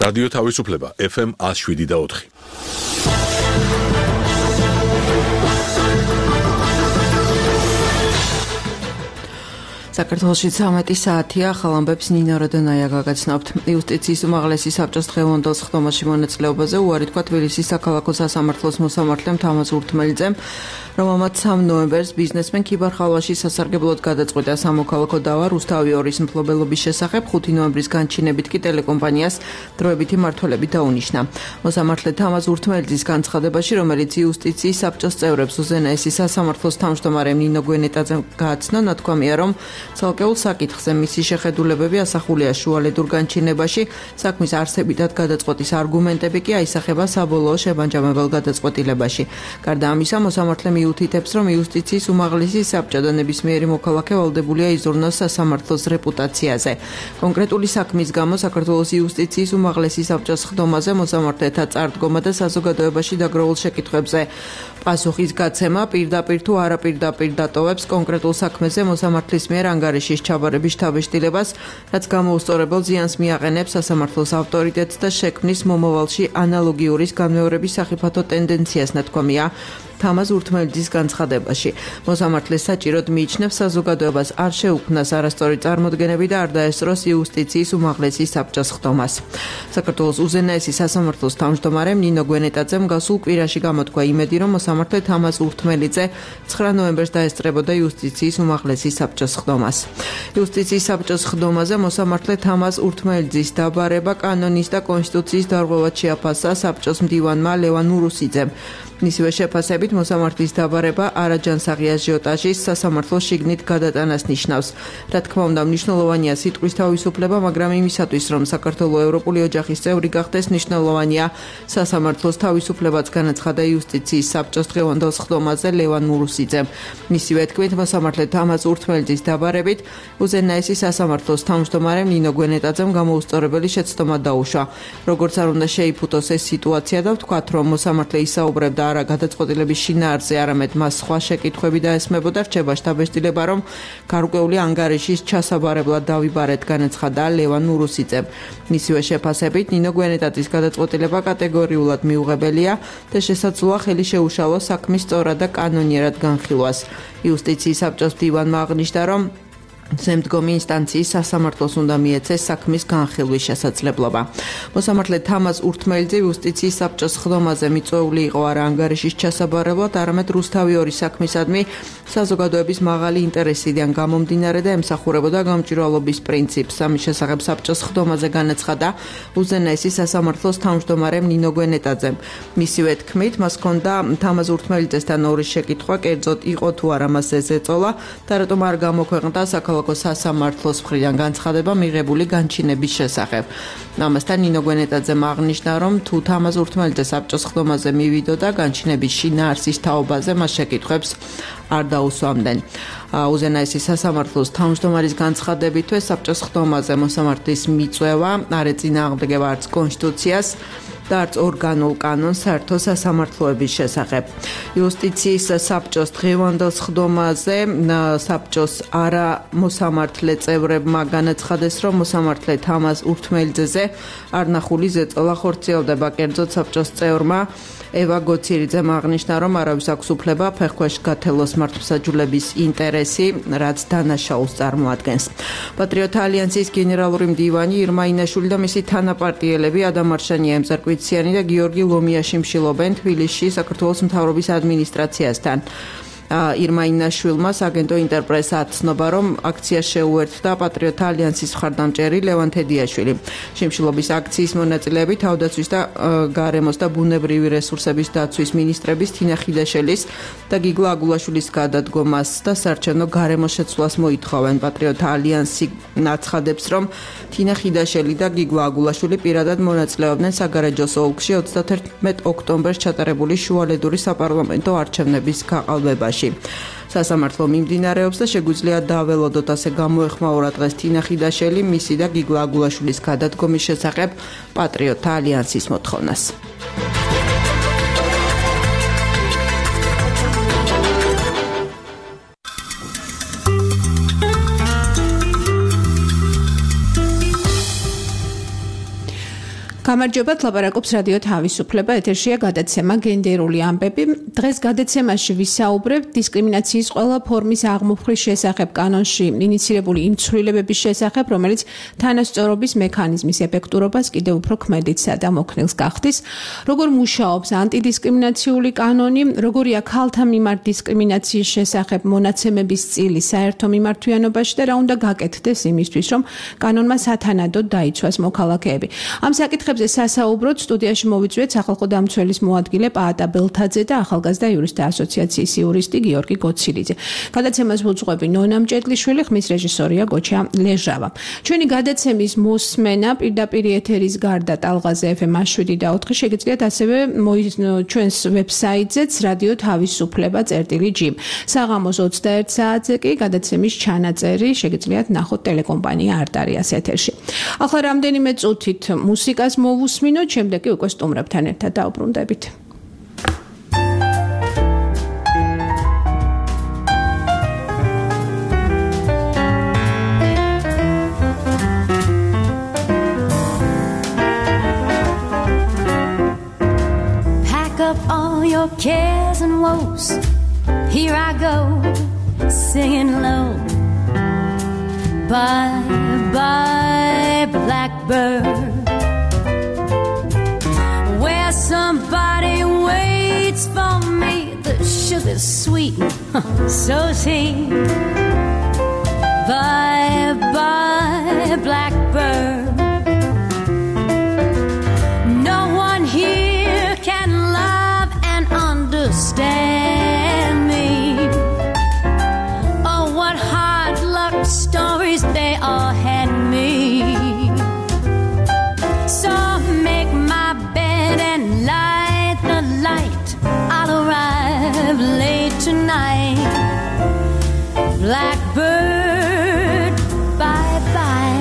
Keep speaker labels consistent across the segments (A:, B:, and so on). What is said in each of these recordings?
A: რადიო თავისუფლება FM 107.4.
B: საქართველოში 13 საათია, ახალ ამბებს ნინო როდონაია გაგაცნობთ. იუსტიციის უმაღლესი საბჭოს დღევანდელ სხდომაში მონაწილეობაზე უარი თქვა თბილისის საქალაქო სასამართლოს მოსამართლემ თამაზ ურთმელიძემ, რომელმაც 3 ნოემბერს ბიზნესმენ ქიბარ ხალვაში სასარგებლოდ გადაწყვიტა სამოქალაქო დავა რუსთავი 2-ის მფლობელობის შესახებ, 5 ნოემბრის განჩინებით კი ტელეკომპანიას დროებითი მმართველები დაუნიშნა. მოსამართლე თამაზ ურთმელიძის განცხადებაში, რომელიც იუსტიციის საბჭოს წევრებს უზენაესი სასამართლოს თავმჯდომარემ ნინო გვენეტაძემ გააცნო, ნათქვამია, რომ ცალკეულ საკითხზე მისი შეხედულებები ასახულია შუალედურ განჩინებაში, საქმის არსებითად გადაწყვეტის არგუმენტები კი აისახება საბოლოო შებანჯამებელ გადაწყვეტილებაში. გარდა ამისა, მოსამართლემ იუთითებს, რომ იუსტიციის უმაღლესი საბჭო და ნებისმიერი მოქალაქე ვალდებულია იზრუნოს სასამართლოს რეპუტაციაზე. კონკრეტული საქმის გამო საქართველოს იუსტიციის უმაღლესი საბჭოს სხდომაზე მოსამართლეთა წარდგომა და საზოგადოებაში დაგროვილ შეკითხვებზე პასუხის გაცემა პირდაპირ თუ არაპირდაპირ დატოვებს კონკრეტულ საქმეზე მოსამართლის მიერ ანგარიშის ჩაბარების შთაბეჭდილებას, რაც გამოუსწორებელ ზიანს მიაყენებს სასამართლოს ავტორიტეტს და შექმნის მომავალში ანალოგიური განმეორების სახიფათო ტენდენციას, ნათქვამია თამაზ ურთმელიძის განცხადებაში. მოსამართლე საჭიროდ მიიჩნევს საზოგადოებას არ შეუქმნას არასწორი წარმოდგენები და არ დაესწროს იუსტიციის უმაღლესი საბჭოს სხდომას. საქართველოს უზენაესი სასამართლოს თავმჯდომარემ ნინო გვენეტაძემ გასულ კვირაში გამოთქვა იმედი, რომ მოსამართლე თამაზ ურთმელიძე 9 ნოემბერს დაესწრებოდა იუსტიციის უმაღლესი საბჭოს სხდომას. იუსტიციის საბჭოს სხდომაზე მოსამართლე თამაზ ურთმელიძის დაბარება კანონის და კონსტიტუციის დარღვევად შეაფასა საბჭოს მდივანმა ლევან ურუსიძემ. მისივე შეფასებით მოსამართლის დაბარება არაჯანსაღი აჟიოტაჟის სასამართლოს შიგნით გადატანას ნიშნავს. რა თქმა უნდა, მნიშვნელოვანია სიტყვის თავისუფლება, მაგრამ იმისათვის, რომ საქართველოს ევროპული ოჯახის წევრი გახდეს, მნიშვნელოვანია სასამართლოს თავისუფლებაც, განაცხადა იუსტიციის საბჭოს დღევანდელ სხდომაზე ლევან ურუსიძემ. მისივე თქმით, მოსამართლე თამაზ ურთმელიძის დაბარებით უზენაესი სასამართლოს თავმჯდომარემ ნინო გვენეტაძემ გამოუსწორებელი შეცდომა დაუშვა. როგორც არ უნდა შეიფუთოს ეს სიტუაცია და ვთქვათ, რომ მოსამართლე ისაუბრებდა არა გადაწყვეტილების შინაარსზე, არამედ მას სხვა შეკითხვები დაესმებოდა, რჩება შთაბეჭდილება, რომ გარკვეული ანგარიშის ჩასაბარებლად დავიბარეთ, განაცხადა ლევან ურუსიძემ. მისივე შეფასებით ნინო გვენეტაძის გადაწყვეტილება კატეგორიულად მიუღებელია და შესაძლოა ხელი შეუშალოს საქმის სწორად და კანონიერად განხილვას. იუსტიციის საბჭოს მდივანმა აღნიშნა, რომ ზემდგომი ინსტანციის სასამართლოს უნდა მიეცეს საქმის განხილვის შესაძლებლობა. მოსამართლე თამაზ ურთმელიძე იუსტიციის საბჭოს სხდომაზე მიწვეული იყო არა ანგარიშის ჩასაბარებლად, არამედ რუსთავი 2 საქმისადმი საზოგადოების მაღალი ინტერესიდან გამომდინარე და ემსახურებოდა გამჭვირვალობის პრინციპს. ამის შესახებ საბჭოს სხდომაზე განაცხადა უზენაესი სასამართლოს თავმჯდომარემ ნინო გვენეტაძემ. მისივე თქმით, მას ჰქონდა თამაზ ურთმელიძესთან 2 შეკითხვა, კერძოდ იყო თუ არა მას ეწოლა და რატომ არ გამოქვეყნდა საქართველოს სასამართლოს მხრიდან განცხადება მიღებული განჩინების შესახებ. ამასთან ნინო გვენეტაძემ აღნიშნა, რომ თუ თამაზ ურთმელიძე საბჭოს სხდომაზე მივიდოდა განჩინების შინაარსის თაობაზე, მას შეკითხვებს არ დაუსვამდნენ. უზენაესი სასამართლოს თავმჯდომარის განცხადებითვე საბჭოს სხდომაზე მოსამართლის მიწვევა არ ეწინააღმდეგება არც კონსტიტუციას და არც ორგანულ კანონს საერთო სასამართლოების შესახებ. იუსტიციის საბჭოს დღევანდელ სხდომაზე საბჭოს არა მოსამართლე წევრებმა განაცხადეს, რომ მოსამართლე თამაზ ურთმელიძეზე არნახული ზეწოლა ხორციელდება. კერძოდ საბჭოს წევრმა ევა გოციერიძემ აღნიშნა, რომ არავის აქვს უფლება ფეხქვეშ გათელოს მართლმსაჯულების ინტერესი, რაც დანაშაულს წარმოადგენს. პატრიოტთა ალიანსის გენერალური მდივანი ირმა ინაშვილი და მისი თანაპარტიელები ადამ არშანია, ემზარკვიციანი და გიორგი ლომიაში მშილობენ თბილისში საქართველოს მთავრობის ადმინისტრაციასთან. ირმა ინაშვილმა საგენტო ინტერპრესა აცნობა, რომ აქცია შეუერთდა პატრიოტთა ალიანსის მხარდამჭერი ლევან თედიაშვილი. შიმშილობის აქციის მონაწილეები თავდაცვის და გარემოს და ბუნებრივი რესურსების დაცვის მინისტრების თინა ხიდაშელის და გიგლა აგულაშვილის გადადგომას და საარჩევნო გარემოს შეცვლას მოითხოვენ. პატრიოტთა ალიანსი აცხადებს, რომ თინა ხიდაშელი და გიგლა აგულაშვილი პირადად მონაწილეობდნენ საგარეჯოს ოლქში 31 ოქტომბერს ჩატარებული შუალედური საპარლამენტო არჩევნების გაყალბებაში. სასამართლო მიმდინარეობს და შეგვიძლია დაველოდოთ, ასე გამოეხმაურა დღეს თინა ხიდაშელი მისი და გიგლა აგულაშვილის გადადგომის შესახებ პატრიოტთა ალიანსის მოთხოვნას.
C: გამარჯობათ, ლაპარაკობს რადიო თავისუფლება, ეთერშია გადაცემა გენდერული ამბები. დღეს გადაცემაში ვისაუბრებთ დისკრიმინაციის ყველა ფორმის აღმოფხრის შესახებ კანონში ინიცირებული იმ ცვლილებების შესახებ, რომელიც თანასწორობის მექანიზმის ეფექტურობას კიდევ უფრო ქმედიცა და მოქნილს გახდის. როგორ მუშაობს ანტიდისკრიმინაციული კანონი, როგორია ქალთა მიმართ დისკრიმინაციის შესახებ მონაცემების წილი საერთო მიმართვიანობაში და რა უნდა გაკეთდეს იმისთვის, რომ კანონმა სათანადოდ დაიცვას მოქალაქეები. ამ საკითხებზე სასაუბროდ სტუდიაში მოვიწვიეთ სახალხო დამცველის მოადგილე პაატა ბელთაძე და ახალგაზრდა იურისტთა ასოციაციის იურისტი გიორგი გოცილიძე. გადაცემას მოძღვები ნონა მჭედლიშვილი, ხმის რეჟისორია გოჩა ლეჟავა. ჩვენი გადაცემის მოსმენა პირდაპირ ეთერის გარდა ტალღაზე FM 7/4 შეგიძლიათ ასევე ჩვენს ვებსაიტზეც რადიო თავისუფლება.gr. საღამოს 21 საათზე კი გადაცემის ჩანაწერი შეგიძლიათ ნახოთ ტელეკომპანია არტარიას ეთერში. ახლა რამდენიმე წუთით მუსიკას მოვუსმინოთ, შემდეგ კი უკვე სტუმრებთან ერთად დაუბრუნდებით.
D: Pack up all your cares and woes. Here I go, singing low. Bye, bye, blackbird. Where somebody waits for me, the sugar's sweet, so sweet. Bye, bye, blackbird. No one here can love and understand me. Oh, what hard luck stories they all had me. So make my bed and light the light. I'll arrive late tonight. Blackbird, bye-bye.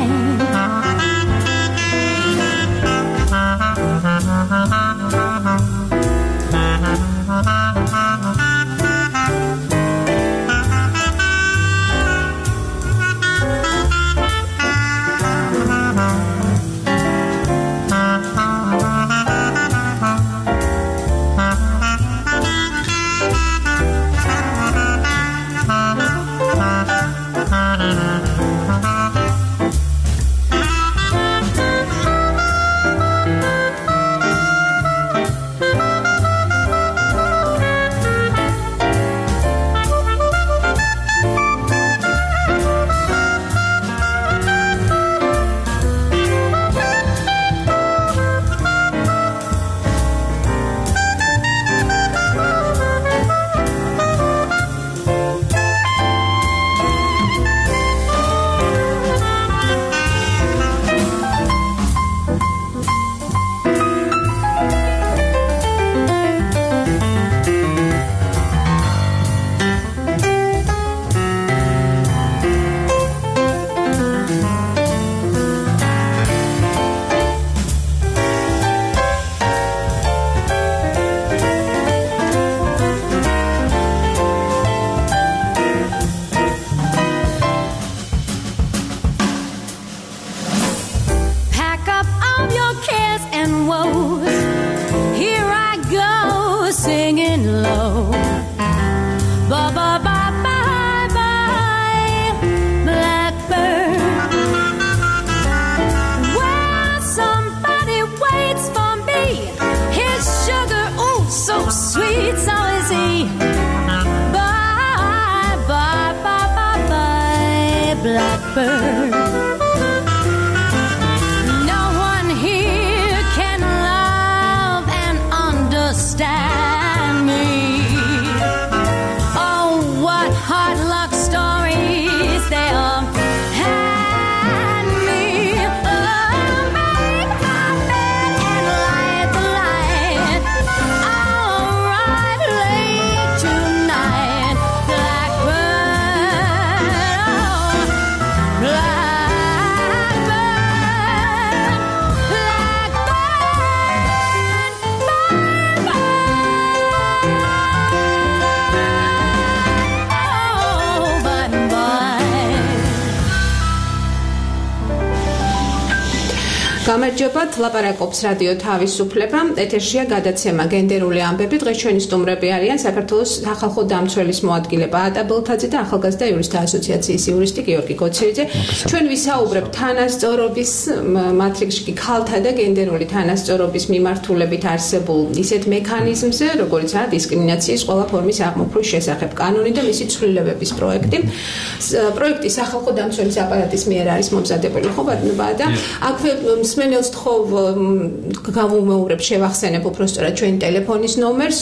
C: გამარჯობათ, ლაპარაკობს რადიო თავისუფლება. ეთერშია გადაცემა გენდერული ამბები. დღეს ჩვენი სტუმრები არიან საქართველოს სახალხო დამცველის მოადგილე პაატა ბელთაძე და ახალგაზრდა იურისტთა ასოციაციის იურისტი გიორგი გოცირიძე. ჩვენ ვისაუბრებთ თანასწორობის მატრიქსში კი ქალთა და გენდერული თანასწორობის მიმართულებით არსებულ ისეთ მექანიზმზე, როგორიცაა დისკრიმინაციის ყველა ფორმის აღმოფხვის შესახებ კანონი და მისი ცვლილებების პროექტი. პროექტი სახალხო დამცველის აპარატის მიერ არის მომზადებული, ხო ბატონო და აქვე მსმენელს თხოვ გავუმეორებ შევახსენებ უბრალოდ ჩვენი ტელეფონის ნომერს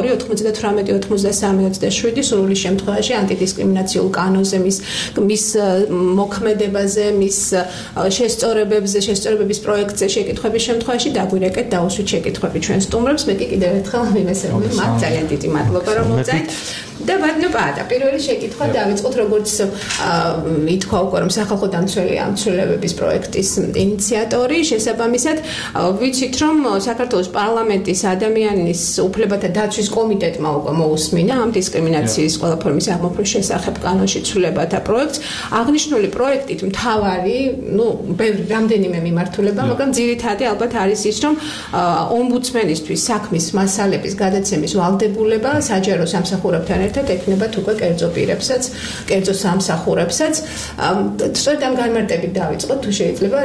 C: 298-93-27 სრული შემთხვევაში ანტიდისკრიმინაციულ კანონზე მის მოქმედებაზე, მის შესწორებების პროექტზე შეკითხვების შემთხვევაში დაგვირეკეთ დაუსვით შეკითხვები ჩვენ სტუმრებს. მე კიდევ ერთხელ მივესალმებ მათ, ძალიან დიდი მადლობა რომ მოწაით. და ბატონო პაატა, პირველი შეკითხვა დავიწყოთ, როგორც ითქვა უკვე რომ სახალხო დამცველი ამ ცვლილებების პროექტის ინიციატორი, შესაბამისად ვიცით რომ საქართველოს პარლამენტის ადამიანის უფლებათა დაცვის კომიტეტმა უკვე მოусმინა ამ დისკრიმინაციის ყველა ფორმის აღმოფხვის შესახებ კანონში ცვლილებათა პროექტს. აღნიშნული პროექტით მთავარი, რამდენიმე მიმართულება, მაგრამ ძირითადი ალბათ არის ის, რომ ომბუდსმენისთვის საქმის მასალების გადაცემის ვალდებულება საჯარო სამსახურებთან ერთად ექნებათ უკვე კერძო სამსახურებსაც. სწორედ ამ განმარტებით დავიწყოთ, თუ შეიძლება.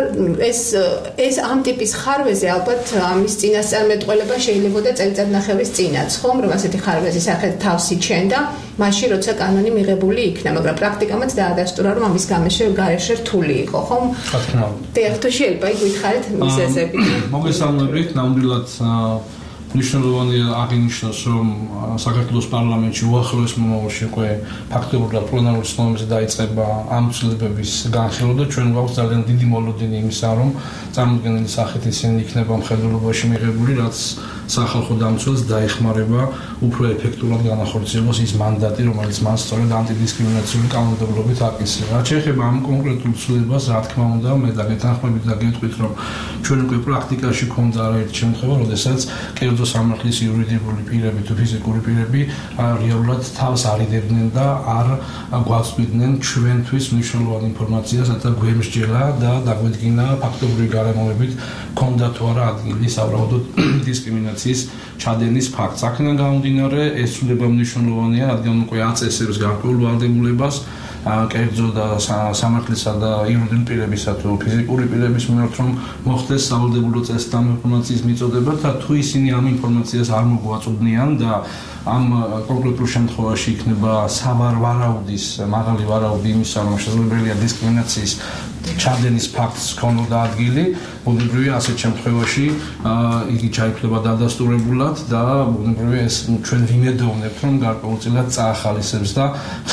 C: ეს ამ ტიპის ხარვეზე ალბათ ამის წინასწარმეტყველება შეიძლებოდა წელიწადნახევრის წინაც, ხომ, რომ ასეთი ხარვეზი სახეთ თავს იჩენდა, მაშინ როცა კანონი მიღებული იქნა, მაგრამ პრაქტიკამაც დაადასტურა, რომ ამის გარეშე რთული იყო, ხომ? თუ შეიძლება გითხარით მიზეზები.
E: მოგესალმებით, ნამდვილად მნიშვნელოვანია აღინიშნოს, რომ საქართველოს პარლამენტში უახლოეს მომავალში უკვე ფაქტობრივად პლენარული ცნობებზე დაიწყება ამ ცვლილებების განხილვა და ჩვენ გვაქვს ძალიან დიდი მოლოდინი იმისა, რომ წარმოდგენილი სახით ისინი იქნება მხედველობაში მიღებული, რაც სახალხო დამცველს დაეხმარება უფრო ეფექტურად განახორციელოს ის მანდატი, რომელიც მას სწორედ ანტიდისკრიმინაციული კანონმდებლობით აკისრება. რაც შეეხება ამ კონკრეტულ ცვლილებას, რა თქმა უნდა, მე დაგეთანხმებით და გეტყვით, რომ ჩვენ უკვე პრაქტიკაში გვქონდა არაერთი შემთხვევა, როდესაც კერძო სამართლის იურიდიული პირები თუ ფიზიკური პირები რეალურად თავს არიდებდნენ და არ გვაწვდიდნენ ჩვენთვის მნიშვნელოვან ინფორმაციას, რათა გვემსჯელა და დაგვედგინა ფაქტობრივი გარემოებით ქონდა თუ არა ადგილი სავარაუდოდ დისკრიმინაციის ჩადენის ფაქტს. აქედან გამომდინარე, ეს ცვლილება მნიშვნელოვანია, რადგან უკვე აწესებს გარკვეულ ვალდებულებას კერძო და სამართლისა და იურიდიული პირებისა თუ ფიზიკური პირების მიმართ, რომ მოხდეს სავალდებულო წესთან ინფორმაციის მიწოდება და თუ ისინი ამ ინფორმაციას არ მოგვაწვდნიან და ამ კონკრეტულ შემთხვევაში იქნება სავარაუდის მაღალი ვარაუდი იმისა, რომ შესაძლებელია დისკრიმინაციის ჩადენის ფაქტს ქონოდა ადგილი, ბუნებრივია ასეთ შემთხვევაში იგი ჩაითვლება დადასტურებულად და ბუნებრივია ეს ჩვენ ვიმედოვნებთ, რომ გარკვეულწილად წაახალისებს და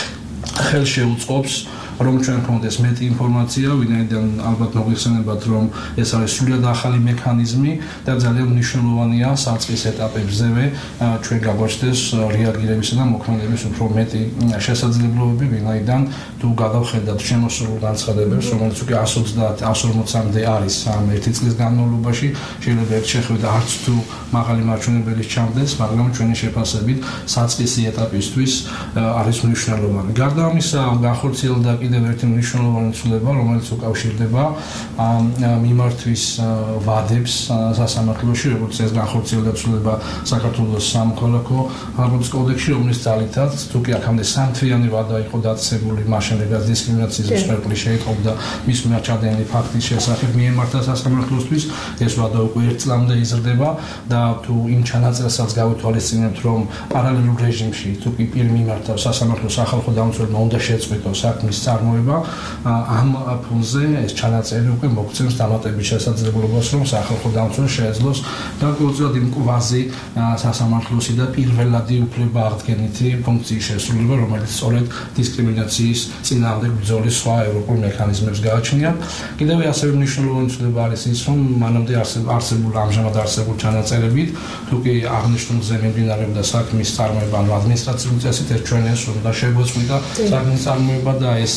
E: ხელ შეუწყობს რომ ჩვენ გქონდეს მეტი ინფორმაცია, ვინაიდან ალბათ მოგვიხსენებათ, რომ ეს არის სრულიად ახალი მექანიზმი და ძალიან მნიშვნელოვანია საწყის ეტაპებზევე ჩვენ გაგვაჩნდეს რეაგირებისა და მოქმედების უფრო მეტი შესაძლებლობები, ვინაიდან თუ გადავხედათ შემოსულ განცხადებებს, რომელიც უკვე 120-140-მდე არის ამ ერთი წლის განმავლობაში, შეიძლება ერთ შეხვედრა არც თუ მაღალი მაჩვენებელი ჩამდეს, მაგრამ ჩვენი შეფასებით საწყისი ეტაპისთვის არის მნიშვნელოვანი. გარდა ამისა, განხორციელდა კიდევ ერთი მნიშვნელოვანი ცვლილება, რომელიც უკავშირდება მიმართვის ვადებს სასამართლოში, როგორც ეს განხორციელდა ცვლილება საქართველოს სამოქალაქო აღების კოდექსში, რომლის ძალითაც თუ კი აქამდე სამთვიანი ვადა იყო დაწესებული, მაშინ როდესაც დისკრიმინაციის მსხვერპლი შეიტყობდა მის მიმართ ჩადენილი ფაქტის შესახებ მიემართა სასამართლოსთვის, ეს ვადა უკვე 1 წლამდე იზრდება და თუ იმ ჩანაწერსაც გავითვალისწინებთ, რომ პარალელურ რეჟიმში თუ კი პირ მიმართა სასამართლოს სახალხო დამცველმა უნდა შეწყვიტოს საქმის წარმოება, ამ ფონზე ეს ჩანაწერი უკვე მოგცემს დამატებით შესაძლებლობას, რომ სახალხო დამცველს შეეძლოს გარკვეულწილად იმ კვაზი სასამართლოსი და პირველადი უფლება აღდგენითი ფუნქციის შესრულება, რომელიც სწორედ დისკრიმინაციის წინააღმდეგ ბრძოლის სხვა ევროპულ მექანიზმებს გააჩნია. კიდევ ასევე მნიშვნელოვანი ცვლილება არის ის, რომ მანამდე ამჟამად არსებულ ჩანაწერებით, თუ კი აღნიშნულზე მიმდინარეობდა საქმის წარმოება ადმინისტრაციული წესით, ეს ჩვენ ეს უნდა შეგვეწყვიტა საქმის წარმოება და ეს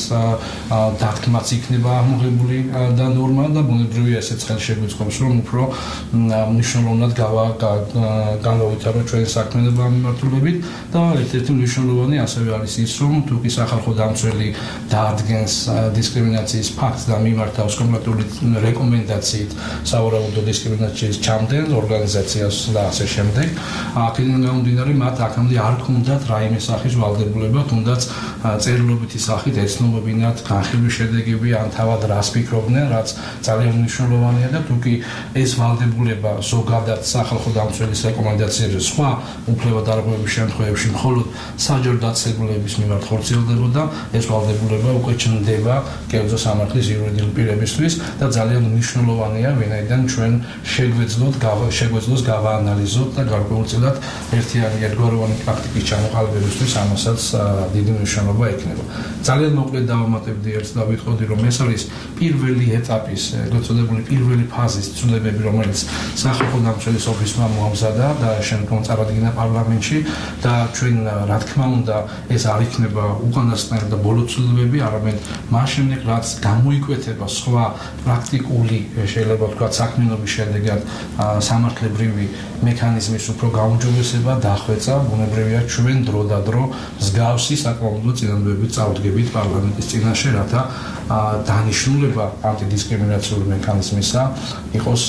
E: დათქმაც იქნება აღმოღებული და ნორმა და ბუნებრივია ესეც ხელს შეგვიწყობს რომ უფრო მნიშვნელოვნად განვავითარო ჩვენი საქმიანობა ამ მიმართულებით და ერთ-ერთი მნიშვნელოვანი ასევე არის ის რომ თუ კი სახალხო დამცველი დაადგენს დისკრიმინაციის ფაქტს და მიმართავს კონკრეტული რეკომენდაციით სავარაუდო დისკრიმინაციის ჩამდენ ორგანიზაციას და ასე შემდეგ აქედან გამომდინარე მათ აქამდე არ ჰქონდათ რაიმე სახის ვალდებულება თუნდაც წერილობითი სახით ეცნობებინათ განხილვის შედეგები ან თავად რას ფიქრობდნენ რაც ძალიან მნიშვნელოვანია და თუ კი ეს ვალდებულება ზოგადად სახალხო დამცველის რეკომენდაციებზე სხვა უფლებადარღვევების შემთხვევებში მხოლოდ საჯარო დაწესებულების მიმართ ხორციელდებოდა ეს ვალდებულება უკვე ჩნდება კერძო სამართლის იურიდიული პირებისთვის და ძალიან მნიშვნელოვანია ვინაიდან ჩვენ შეგვეძლოს გავაანალიზოთ და გარკვეულწილად ერთიანი ერთგვაროვანი პრაქტიკის ჩამოყალიბებისთვის ამასაც დიდი მნიშვნელობა ექნება. ძალიან მოკლედ დავამატებდი ერთს და ვიტყოდი რომ ეს არის პირველი ეტაპის, ეგრეთ წოდებული პირველი ფაზის ცვლილებები, რომელიც სახალხო დამცველის ოფისმა მოამზადა და შემდგომ წარადგინა პარლამენტში და ჩვენ რა თქმა უნდა ეს არ იქნება უკანასკნელი და ბოლო ცვლილებები, არამედ მას შემდეგ რაც გამოიკვეთება სხვა პრაქტიკული შეიძლება ვთქვათ საქმიანობის შედეგად სამართლებრივი მექანიზმის უფრო გაუმჯობესება დახვეწა, ბუნებრივია ჩვენ დრო და დრო მსგავსი საკმაოდ წინადადებით წავდგებით პარლამენტის წინაშე, რათა დანიშნულება ანტიდისკრიმინაციული მექანიზმისა იყოს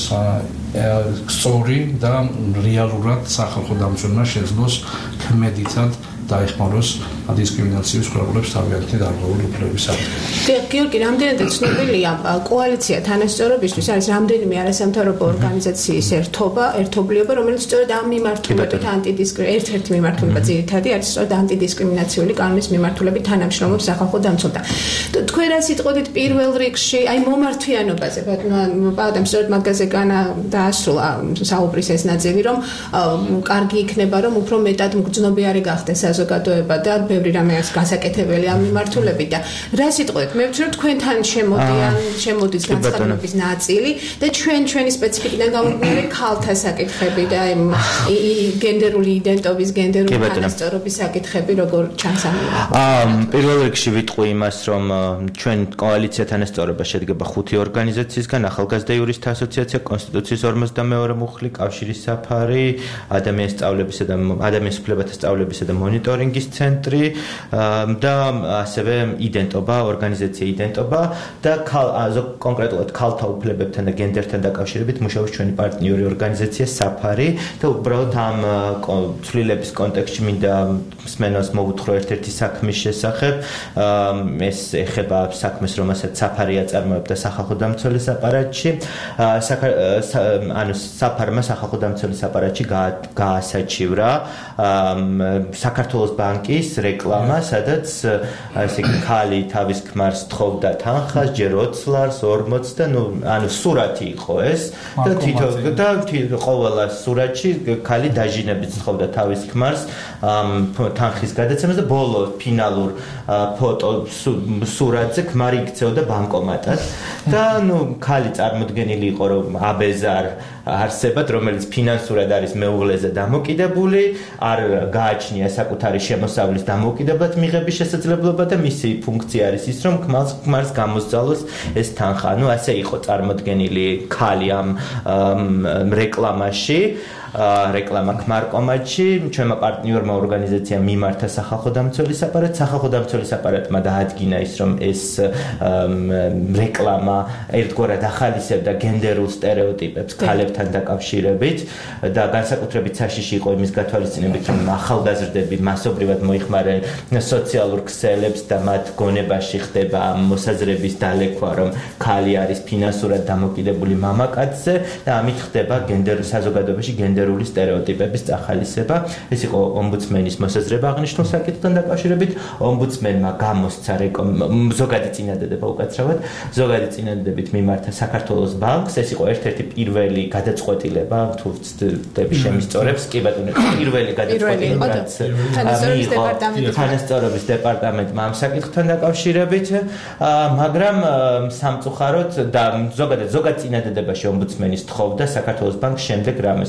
E: სწორი და რეალურად სახალხო დამცველმა შეძლოს ქმედითად დაეხმაროს დისკრიმინაციის პრობლემებს თავიანთი დარღვეული უფლებების აღდგენაში.
C: გიორგი, რამდენადაც ცნობილია კოალიცია თანასწორობისთვის არის რამდენიმე არასამთავრობო ორგანიზაციის ერთობლიობა, რომელიც სწორედ ამ მიმართულებით ერთ-ერთი მიმართულება ძირითადი არის სწორედ ანტიდისკრიმინაციული კანონის მიმართულებით თანამშრომლობს სახალხო დამცველთა. თქვენ რა სიტყვით პირველ რიგში აი მომართვიანობაზე ბატონო სწორედ მაგაზე დაასრულა საუბრის ეს ნაწილი რომ კარგი იქნება რომ უფრო მეტად მგრძნობიარე გახდეს საზოგადოება და ბევრი რამე არის გასაკეთებელი ამ მიმართულებით და რა სიტყვით მე ვთქვი რომ თქვენთან შემოდის განცხადების ნაწილი და ჩვენი სპეციფიკიდან გამომდინარე ქალთა საკითხები და გენდერული იდენტობის გენდერული თანასწორობის საკითხები როგორ ჩანს ამ
F: პირველ რიგში ვიტყვი იმას რომ ჩვენ კოალიცია თანასწორობა შედგება 5 ორგანიზაციისგან ახალგაზრდა იურისტთა ასოციაცია კონსტიტუციის 52 მუხლი კავშირის საფარი ადამიანის უფლებათა სწავლებისა და მონიტორინგის ცენტრი და ასევე იდენტობა ორგანიზაცია იდენტობა და კონკრეტულად ქალთა უფლებებთან და გენდერთან დაკავშირებით მუშაობს ჩვენი პარტნიორი ორგანიზაცია საფარი და უბრალოდ ამ ცვლილების კონტექსტში მინდა მსმენელს მოვუთხრა ერთ-ერთი საქმის შესახებ ეს ეხება საქმეს რომელსაც საფარი აწარმოებდა სახალხო დამცველის აპარატში საფარმა სახალხო დამცველის აპარატში გაასაჩივრა საქართველოს ბანკის რეკლამა, სადაც ესე იგი ქალი თავის ქმარს თხოვდა თანხას, ჯერ 20 ლარს, 40 და ანუ სურათი იყო ეს და ყოველ სურათში ქალი დაჟინებით თხოვდა თავის ქმარს თანხის გადაცემას და ბოლო ფინალურ ფოტო სურათზე ქმარი იქცეოდა ბანკომატად და ქალი წარმოდგენილი იყო რომ აბეზარ არსებად, რომელიც ფინანსურად არის მეუღლეზე დამოკიდებული, არ გააჩნია საკუთარი შემოსავლის დამოუკიდებლად მიღების შესაძლებლობა და მისი ფუნქცია არის ის, რომ ქმარს გამოსძალოს ეს თანხა. ასე იყო წარმოდგენილი ქალი ამ რეკლამაში. რეკლამა ქმარკომატში ჩვენმა პარტნიორმა ორგანიზაციამ მიმართა სახალხო დამცველის აპარატს. სახალხო დამცველის აპარატმა დაადგინა ის, რომ ეს რეკლამა ერთგვარად ახალისებდა გენდერულ სტერეოტიპებს ქალებთან დაკავშირებით და განსაკუთრებით საშიში იყო იმის გათვალისწინებით, რომ ახალგაზრდები მასობრივად მოიხმარენ სოციალურ ქსელებს და მათ გონებაში ხდება ამ მოსაზრების დალექვა, რომ ქალი არის ფინანსურად დამოკიდებული მამაკაცზე და ამით ხდება საზოგადოებაში გენდერული სტერეოტიპების წახალისება. ეს იყო ომბუდსმენის მოსაზრება აღნიშნულ საკითხთან დაკავშირებით. ომბუდსმენმა გამოსცა ზოგადი წინადადება უკაცრავად, ზოგადი წინადადებით მიმართა საქართველოს ბანკს. ეს იყო ერთ-ერთი პირველი გადაწყვეტილება, თუ ვწდები შემისწორებს, კი ბატონო, პირველი გადაწყვეტილება, რაც თანასწორობის დეპარტამენტმა ამ საკითხთან დაკავშირებით, მაგრამ სამწუხაროდ და ზოგად წინადადებაში ომბუდსმენის თხოვდა საქართველოს ბანკს შემდეგ რამეს, რომ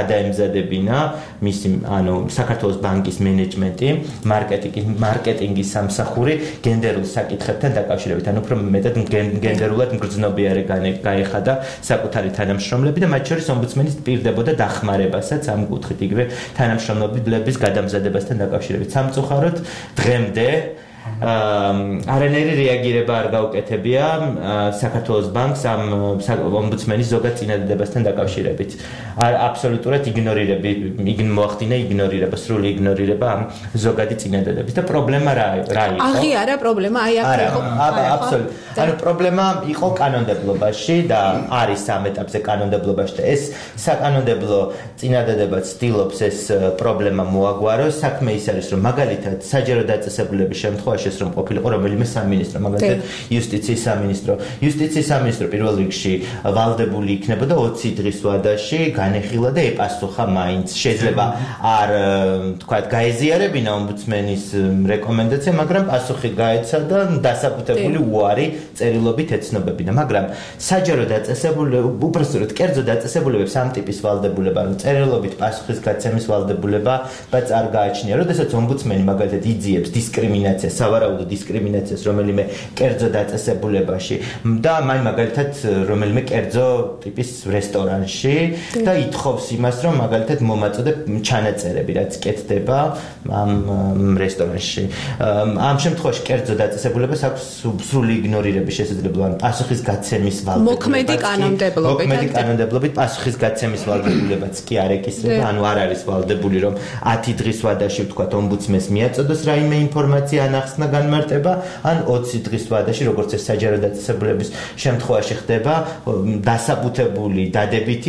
F: გადაემზადებინა მისი საქართველოს ბანკის მენეჯმენტი მარკეტინგის სამსახური გენდერულ საკითხებთან დაკავშირებით. უფრო მეტად გენდერულად მგრძნობიარე გაეხადა საკუთარი თანამშრომლები და მათ შორის ომბუდსმენის პირდებოდა დახმარებასაც ამ კუთხით იგივე თანამშრომლების გადამზადებასთან დაკავშირებით. სამწუხაროდ დღემდე არანაირი რეაგირება არ გაუკეთებია საქართველოს ბანკს ამ ომბუდსმენის ზოგად წინადადებასთან დაკავშირებით. აბსოლუტურად მოახდინა იგნორირება, სრული იგნორირება ამ ზოგადი წინადადების და პრობლემა რა იყო?
C: აღიარა პრობლემა, აი აქ იყო.
F: აბსოლუტურად. პრობლემა იყო კანონმდებლობაში და არის ამ ეტაპზე კანონმდებლობაში და ეს საკანონმდებლო წინადადება ცდილობს ეს პრობლემა მოაგვაროს. საქმე ის არის, რომ მაგალითად საჯარო დაწესებულების შემთხვევაში რომ ყოფილიყო რომელიმე სამინისტრო, მაგალითად იუსტიციის სამინისტრო პირველ რიგში ვალდებული იქნებოდა 20 დღის ვადაში განეხილა და ეპასუხა მაინც. შეიძლება არ თქვათ გაეზიარებინა ომბუდსმენის რეკომენდაცია, მაგრამ პასუხი გაეცა და დასაბუთებული უარი წერილობით ეცნობებინა. მაგრამ საჯარო დაწესებულება, უბრალოდ კერძო დაწესებულებებს ამ ტიპის ვალდებულება, რომ წერილობით პასუხის გაცემის ვალდებულება არ გააჩნია. როდესაც ომბუდსმენი მაგალითად იძიებს დისკრიმინაციას, სავარაუდო დისკრიმინაციას რომელიმე კერძო დაწესებულებაში და მაგალითად რომელიმე კერძო ტიპის რესტორანში და ითხოვს იმას, რომ მაგალითად მომაწოდე ჩანაწერები, რაც კეთდება ამ რესტორანში. ამ შემთხვევაში კერძო დაწესებულებას აქვს სრული იგნორირების შესაძლებლობა, პასუხის გაცემის ვალდებულება. მოქმედი კანონმდებლობით პასუხის გაცემის ვალდებულებაც კი არ ეკისრება, ანუ არ არის ვალდებული, რომ 10 დღის ვადაში ვთქვათ ომბუდსმენს მიაწოდოს რაიმე ინფორმაცია ან ახსნა განმარტება, ან 20 დღის ვადაში, როგორც ეს საჯარო დაწესებულების შემთხვევაში ხდება, დასაბუთებული დადებითი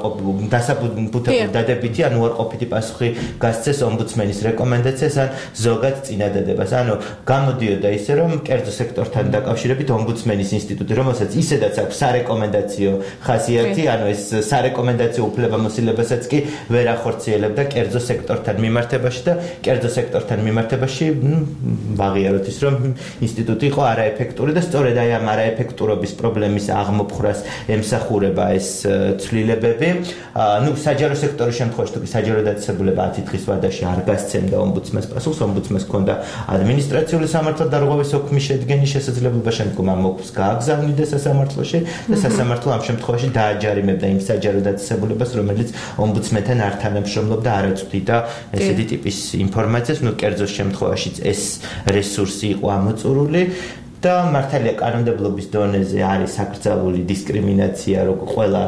F: ან უარყოფითი პასუხი გასცეს ომბუდსმენის რეკომენდაციას ან ზოგად წინადადებას. ანუ გამოდიოდა ისე, რომ კერძო სექტორთან დაკავშირებით ომბუდსმენის ინსტიტუტი, რომელსაც ისედაც აქვს სარეკომენდაციო ხასიათი, ანუ ეს სარეკომენდაციო უფლებამოსილებასაც კი ვერ ახორციელებდა კერძო სექტორთან მიმართებაში და კერძო სექტორთან მიმართებაში ვაღიაროთ ის, რომ ინსტიტუტი იყო არაეფექტური და სწორედ აი ამ არაეფექტურობის პრობლემის აღმოფხვრას ემსახურება ეს ცვლილებები. საჯარო სექტორის შემთხვევაში თუ კი საჯარო დაწესებულება 10 დღის ვადაში არ გასცემდა ომბუდსმენს პასუხს, ომბუდსმენს ჰქონდა ადმინისტრაციული სამართალდარღვევის ოქმის შედგენის შესაძლებლობა, შემდგომ ამ ოქმს გააგზავნიდა სასამართლოში და სასამართლო ამ შემთხვევაში დააჯარიმებდა იმ საჯარო დაწესებულებას, რომელიც ომბუდსმენთან არ თანამშრომლობდა, არ აწვდიდა ესეთი ტიპის ინფორმაციას, კერძო შემთხვევაშიც ეს რესურსი იყო ამოწურული და მართალია კანონმდებლობის დონეზე არის აკრძალული დისკრიმინაცია, რომ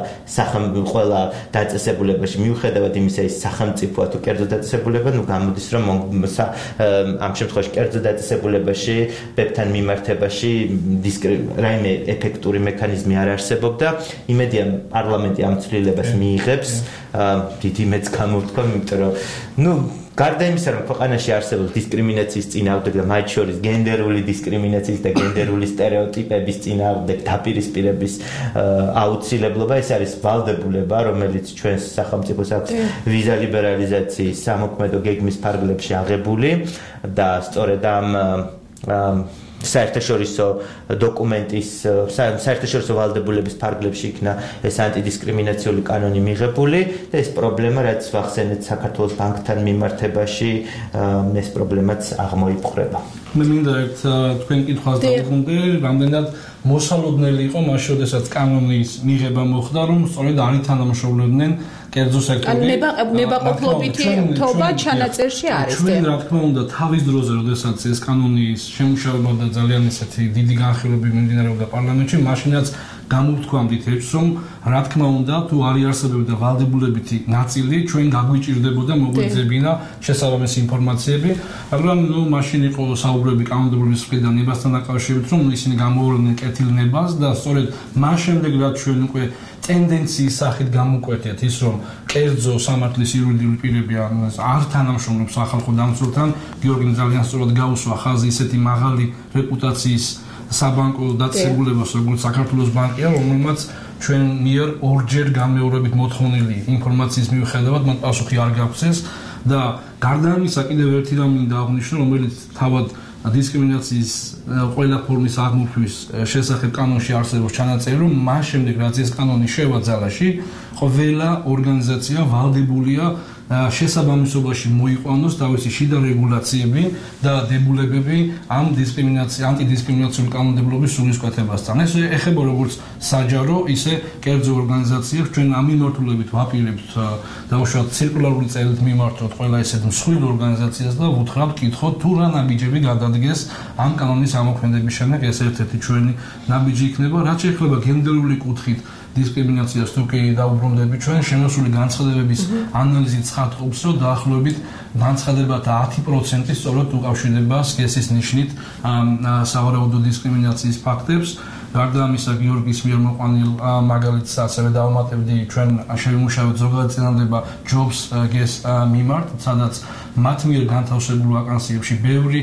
F: ყველა დაწესებულებაში მიუხედავად იმისა, ის სახელმწიფოა თუ კერძო დაწესებულება, გამოდის, რომ ამ შემთხვევაში კერძო დაწესებულებაში ბებთან მიმართებაში რაიმე ეფექტური მექანიზმი არ არსებობდა. იმედია პარლამენტი ამ ცვლილებას მიიღებს, დიდი მეც გამოვთქვა, იმიტომ რომ გარდა იმისა, რომ ქვეყანაში არსებობს დისკრიმინაციის წინააღმდეგ და მათ შორის გენდერული დისკრიმინაციის და გენდერული სტერეოტიპების წინააღმდეგ დაპირისპირების აუცილებლობა, ეს არის ვალდებულება, რომელიც ჩვენს სახელმწიფოს აქვს ვიზა ლიბერალიზაციის სამოქმედო გეგმის ფარგლებში აღებული და სწორედ ამ საერთაშორისო დოკუმენტის საერთაშორისო ვალდებულების ფარგლებში იქნა ეს ანტიდისკრიმინაციული კანონი მიღებული და ეს პრობლემა, რაც ვახსენეთ საქართველოს ბანკთან მიმართებაში, ეს პრობლემაც აღმოიფხვრება.
E: მე მინდა ერთ თქვენ კითხვას დავუბრუნდე, რამდენად მოსალოდნელი იყო მაშინ, როდესაც კანონის მიღება მოხდა, რომ სწორედ არ ითანამშრომლებდნენ კერძო სექტორი.
C: ნებაყოფლობითი თობა ჩანაწერში არის.
E: ჩვენ რა თქმა უნდა თავის დროზე, როდესაც ეს კანონის შემუშავება და ძალიან ისეთი დიდი განხილვები მიმდინარეობდა პარლამენტში, მაშინაც გამოვთქვამდით ეჭვს, რომ რა თქმა უნდა თუ არ იარსებებდა ვალდებულებითი ნაწილი, ჩვენ გაგვიჭირდებოდა მოგვეძებინა შესაბამისი ინფორმაციები, მაგრამ მაშინ იყო საუბრები კანონმდებლობის მხრიდან ნებასთან დაკავშირებით, რომ ისინი გამოვლენენ კეთილ ნებას და სწორედ მას შემდეგ რაც ჩვენ უკვე ტენდენციის სახით გამოკვეთეთ ის, რომ კერძო სამართლის იურიდიული პირები არ თანამშრომლობს სახალხო დამცველთან, გიორგი ძალიან სწორად გაუსვა ხაზი ისეთი მაღალი რეპუტაციის საბანკო დაწესებულებას, როგორც საქართველოს ბანკია, რომელმაც ჩვენ მიერ ორჯერ გამეორებით მოთხოვნილი ინფორმაციის მიუხედავად მათ პასუხი არ გაგვცეს და გარდა ამისა კიდევ ერთი რამ მინდა აღვნიშნო, რომელიც თავად დისკრიმინაციის ყველა ფორმის აღმოფხვის შესახებ კანონში არსებობს ჩანაწერი, რომ მას შემდეგ რაც ეს კანონი შევა ძალაში, ყველა ორგანიზაცია ვალდებულია შესაბამისობაში მოიყვანოს თავისი შიდა რეგულაციები და დებულებები ამ ანტიდისკრიმინაციული კანონმდებლობის სულისკვეთებასთან. ეს ეხება როგორც საჯარო, ისე კერძო ორგანიზაციებს. ჩვენ ამ მიმართულებით ვაპირებთ დაუშვათ ცირკულარული წერილით მიმართოთ ყველა ესეთ მსხვილ ორგანიზაციას და ვუთხრათ, კითხოთ თუ რა ნაბიჯები გადადგეს ამ კანონის ამოქმედების შემდეგ. ეს ერთ-ერთი ჩვენი ნაბიჯი იქნება, რაც შეეხება გენდერული კუთხით დისკრიმინაციას თუ კი დაუბრუნდები ჩვენ შემოსული განცხადებების ანალიზით ცხადყოფს, რომ დაახლოებით განცხადებათა 10% სწორედ უკავშირდება სქესის ნიშნით სავარაუდო დისკრიმინაციის ფაქტებს. გარდა ამისა, გიორგის მიერ მოყვანილ მაგალითს ასევე დავამატებდი, ჩვენ შევიმუშავეთ ზოგადად წინადადება ჯობს გეს მიმართ, სადაც მათ მიერ განთავსებულ ვაკანსიებში ბევრი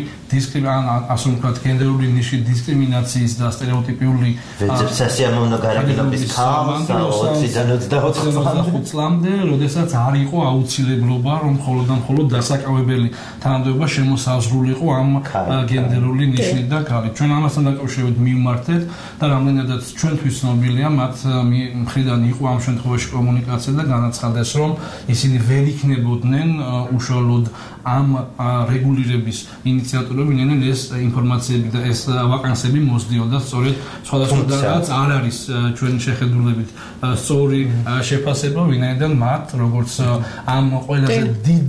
E: ასე ვთქვათ, გენდერული ნიშნით დისკრიმინაციის და სტერეოტიპიული
F: სასიამოვნო გარემოების ქალს 20-დან 24
E: წლამდე, როდესაც არ იყო აუცილებლობა, რომ მხოლოდ დასაკავებელი თანამდებობა შემოსაზღვრულიყო ამ გენდერული ნიშნით და ქალით. ჩვენ ამასთან დაკავშირებით მივმართეთ და რამდენადაც ჩვენთვის ცნობილია, მათ მხრიდან იყო ამ შემთხვევაში კომუნიკაცია და განაცხადეს, რომ ისინი ვერ იქნებოდნენ უშუალოდ ამ რეგულირების ინიციატორები, ვინაიდან ეს ინფორმაციები და ეს ვაკანსიები მოსდიოდა სწორედ სხვადასხვა დარგს არ არის ჩვენი შეხედულებით სწორი შეფასება, ვინაიდან მათ როგორც ამ ყველაზე დიდ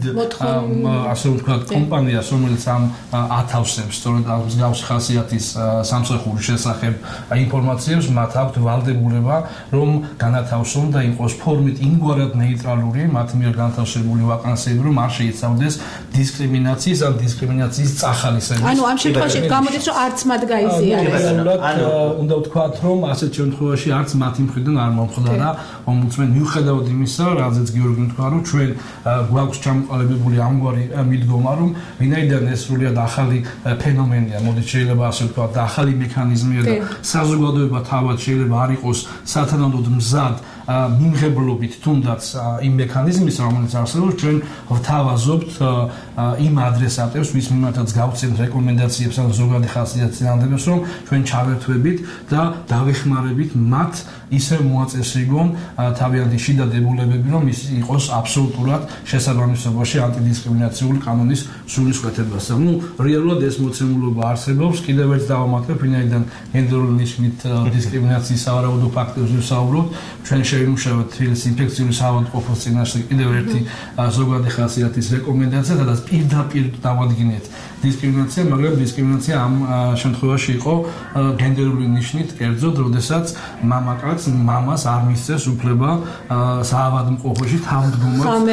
E: ასე ვთქვათ კომპანიას, რომელიც ამ ათავსებს სწორედ ამ მსგავსი ხასიათის სამსახურის შესახებ ინფორმაციებს, მათ აქვთ ვალდებულება, რომ განათავსონ და იყოს ფორმით იმგვარად ნეიტრალური მათ მიერ განთავსებული ვაკანსიები, რომ არ შეიცავდეს დისკრიმინაციის ან დისკრიმინაციის წახალისებას.
C: ანუ ამ შემთხვევაში გამოდის, რომ არც მათ გაიზიარეს.
E: უნდა ვთქვათ, რომ ასეთ შემთხვევაში არც მათი მხრიდან არ მომხდარა ომბუდსმენი, მიუხედავად იმისა, რაზეც გიორგი თქვა, რომ ჩვენ გვაქვს ჩამოყალიბებული ამგვარი მიდგომა, რომ ვინაიდან ეს სრულიად ახალი ფენომენია, მოდით შეიძლება ასე ვთქვათ, და ახალი მექანიზმია და საზოგადოება თავად შეიძლება არ იყოს სათანადოდ მზად მიმღებლობით თუნდაც იმ მექანიზმის, რომელიც არსებობს, ჩვენ ვთავაზობთ იმ ადრესატებს, ვის მიმართაც გავცემთ რეკომენდაციებს ან ზოგადი ხასიათის წინადადებას, რომ ჩვენ ჩავერთვებით და დავეხმარებით მათ ისე მოაწესრიგონ თავიანთი შიდა დებულებები, რომ ის იყოს აბსოლუტურად შესაბამისობაში ანტიდისკრიმინაციული კანონის სულისკვეთებასთან. რეალურად ეს მოცემულობა არსებობს, კიდევ ერთ დავამატებ, ვინაიდან გენდერული ნიშნით დისკრიმინაციის სავარაუდო ფაქტებზე ვსაუბრობთ, ჩვენ შევიმუშავეთ თბილისის ინფექციური საავადმყოფოს წინაშე კიდევ ერთი ზოგადი ხასიათის რეკომენდაცია, სადაც პირდაპირ დავადგინეთ დისკრიმინაცია, მაგრამ დისკრიმინაცია ამ შემთხვევაში იყო გენდერული ნიშნით, კერძოდ, როდესაც მამაკაც მამას არ მისცეს უფლება საავადმყოფოში თავმჯდომად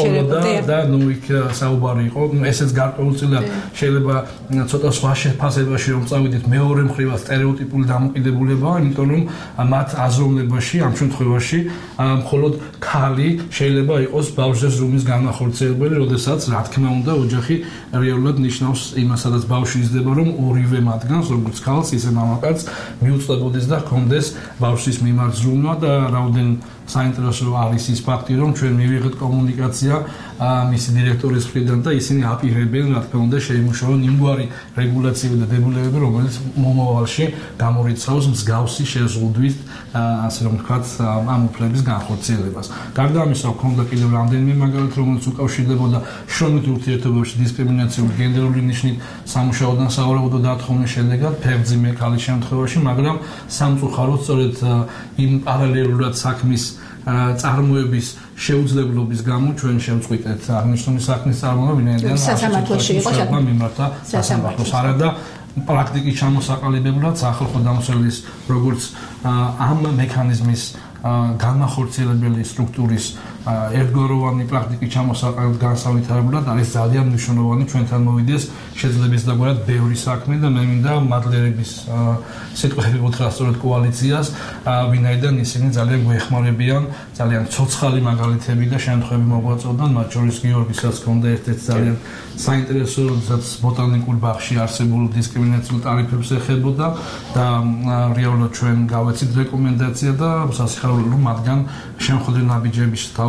E: და იქ საუბარი იყო, ესეც გარკვეულწილად შეიძლება ცოტა სხვა შეფასებაში რომ წავიდეთ, მეორე მხრივ სტერეოტიპული დამოკიდებულებაა, იმიტომ რომ მათ აზროვნებაში ამ შემთხვევაში მხოლოდ ქალი შეიძლება იყოს ბავშვის ზრუნვის განახორციელებელი, როდესაც რა თქმა უნდა ოჯახი რეალურად ნიშნავს იმას, სადაც ბავშვი იზრდება, რომ ორივე მათგანს, როგორც ქალს, ისე მამაკაც მიუწვდებოდეს და ჰქონდეს ბავშვის მიმართ ზრუნვა და რაოდენ საინტერესო არის ის ფაქტი, რომ ჩვენ მივიღეთ კომუნიკაცია მისი დირექტორის მხრიდან და ისინი აპირებენ, რა თქმა უნდა, შეიმუშაონ იმგვარი რეგულაციები და დებულებები, რომელიც მომავალში გამორიცხავს მსგავსი შეზღუდვით, ასე რომ ვთქვათ, ამ უფლების განხორციელებას. გარდა ამისა, გვქონდა კიდევ რამდენიმე მაგალითი, რომელიც უკავშირდებოდა შრომით ურთიერთობებში დისკრიმინაციული გენდერული ნიშნით სამუშაოდან სავარაუდო დათხოვნის შედეგად, ფერმძიმე ქალის შემთხვევაში, მაგრამ სამწუხაროდ სწორედ იმ პარალელურად საქმის წარმოების შეუძლებლობის გამო ჩვენ შევწყვიტეთ აღნიშნული საქმის წარმოება, ვინაიდან
C: სასამართლოში იყო
E: მიმართა სასამართლოს არადა პრაქტიკის ჩამოსაყალიბებლად სახალხო დამცველის როგორც ამ მექანიზმის განახორციელებელი სტრუქტურის ერთგვაროვანი პრაქტიკის ჩამოსაყალებლად განსავითარებლად არის ძალიან მნიშვნელოვანი ჩვენთან მოვიდეს შეძლებს დაგვარად ბევრი საქმე და მე მინდა მადლიერების სიტყვები უთხრა სწორედ კოალიციას, ვინაიდან ისინი ძალიან გვეხმარებიან, ძალიან ცოცხალი მაგალითები და შემთხვევები მოგვაწოდან, მათ შორის გიორგისაც ჰქონდა ერთ-ერთი ძალიან საინტერესო, როდესაც ბოტანიკურ ბაღში არსებულ დისკრიმინაციულ ტარიფებს ეხებოდა და რეალურად ჩვენ გავეცით რეკომენდაცია და სასიხარულო რომ მათგან შემოხდენ ნაბიჯების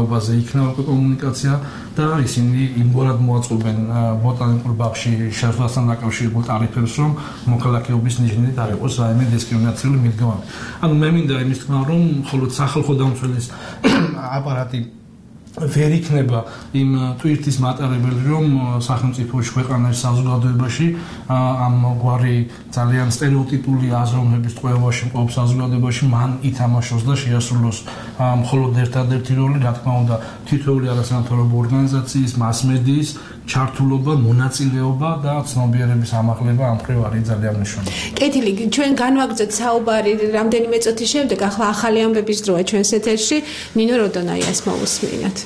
E: ხეობაზე იქნება უკვე კომუნიკაცია და ისინი იმგვარად მოაწყობენ ბოტანიკურ ბაღში შესვლასთან დაკავშირებულ ტარიფებს, რომ მოქალაქეობის ნიშნით არ იყოს რაიმე დისკრიმინაციული მიდგომა. ანუ მე მინდა იმის თქმა, რომ მხოლოდ სახალხო დამცველის აპარატი ვერ იქნება იმ ტვირთის მატარებელი, რომ სახელმწიფოში ქვეყანაში საზოგადოებაში ამ გვარი ძალიან სტერეოტიპული აზროვნების ტყვეობაში მყოფ საზოგადოებაში მან ითამაშოს და შეასრულოს მხოლოდ ერთადერთი როლი, რა თქმა უნდა, თითოეული არასამთავრობო ორგანიზაციის, მასმედიის ჩართულობა, მონაწილეობა და ცნობიერების ამაღლება ამ მხრივ არის ძალიან მნიშვნელოვანი.
C: კეთილი, ჩვენ განვაგრძოთ საუბარი რამდენიმე წუთის შემდეგ, ახლა ახალი ამბების დროა ჩვენს ეთერში. ნინო როდონაიას მოვუსმინოთ.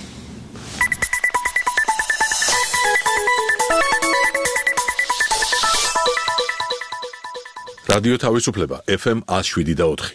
A: რადიო თავისუფლება FM 107.4.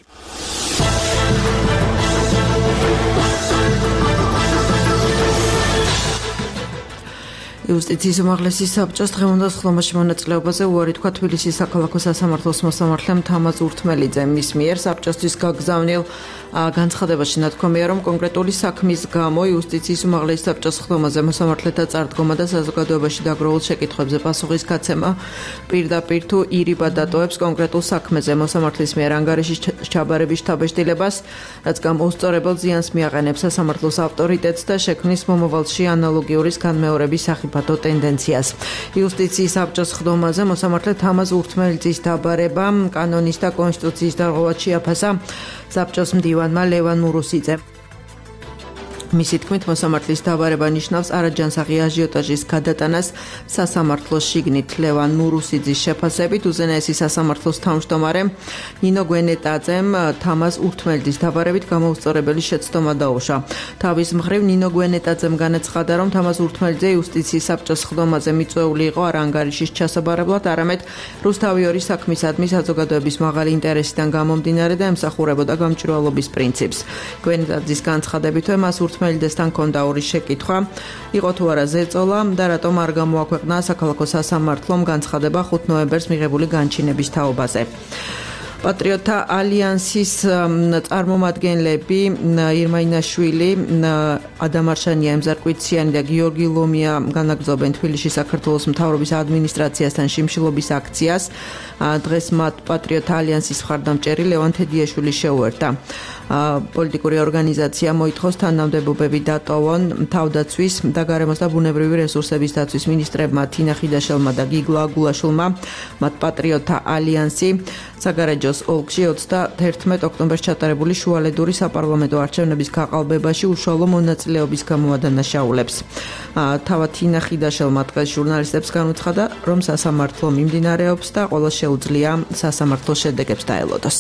B: იუსტიციის უმაღლესი საბჭოს დღევანდელ სხდომაში მონაწილეობაზე უარი თქვა თბილისის საქალაქო სასამართლოს მოსამართლემ თამაზ ურთმელიძემ. მის მიერ საბჭოსთვის გაგზავნილ განცხადებაში ნათქვამია, რომ კონკრეტული საქმის გამო იუსტიციის უმაღლესი საბჭოს სხდომაზე მოსამართლეთა წარდგომა და საზოგადოებაში დაგროვილ შეკითხვებზე პასუხის გაცემა პირდაპირ თუ ირიბად დატოვებს კონკრეტულ საქმეზე მოსამართლის მიერ ანგარიშის ჩაბარების შთაბეჭდილებას, რაც გამოუსწორებელ ზიანს მიაყენებს სასამართლოს ავტორიტეტს და შექმნის მომავალში ანალოგიური განმეორების სახიფათო ტენდენციას. იუსტიციის საბჭოს სხდომაზე მოსამართლე თამაზ ურთმელიძის დაბარება კანონის და კონსტიტუციის დარღვევად შეაფასა საბჭოს მდივანმა ლევან მურუსიძემ. მისი თქმით, მოსამართლის დაბარება ნიშნავს არაჯანსაღი აჟიოტაჟის გადატანას სასამართლოს შიგნით. ლევან მურუსიძის შეფასებით, უზენაესი სასამართლოს თავმჯდომარემ ნინო გვენეტაძემ თამაზ ურთმელიძის დაბარებით გამოუსწორებელი შეცდომა დაუშვა. თავის მხრივ ნინო გვენეტაძემ განაცხადა, რომ თამაზ ურთმელიძე იუსტიციის საბჭოს სხდომაზე მიწვეული იყო არა ანგარიშის ჩასაბარებლად, არამედ რუსთავი 2 საქმისადმი საზოგადოების მაღალი ინტერესიდან გამომდინარე და ემსახურებოდა გამჭვირვალობის პრინციპს. გვენეტაძის განცხადებითვე მას ურთმელიძესთან ჰქონდა ორი შეკითხვა, იყო თუ არა ზეწოლა და რატომ არ გამოაქვეყნა საქალაქო სასამართლომ განცხადება 5 ნოემბერს მიღებული განჩინების თაობაზე. პატრიოტთა ალიანსის წარმომადგენლები ირმა ინაშვილი, ადამ არშანია, ემზარ კვიციანი და გიორგი ლომია განაგრძობენ თბილისში საქართველოს მთავრობის ადმინისტრაციასთან შიმშილობის აქციას. დღეს მათ პატრიოტთა ალიანსის მხარდამჭერი ლევან თედიაშვილი შეუერთა. პოლიტიკური ორგანიზაცია მოითხოვს თანამდებობები დატოვონ თავდაცვის და გარემოს და ბუნებრივი რესურსების დაცვის მინისტრებმა თინა ხიდაშელმა და გიგლა აგულაშვილმა. მათ პატრიოტთა ალიანსი საგარეჯოს ოლქში 31 ოქტომბერს ჩატარებული შუალედური საპარლამენტო არჩევნების გაყალბებაში უშუალო მონაწილეობის გამო ადანაშაულებს. თავად თინა ხიდაშელმა დღეს ჟურნალისტებს განუცხადა, რომ სასამართლო მიმდინარეობს და ყველა შეუძლია სასამართლოს შედეგებს დაელოდოს.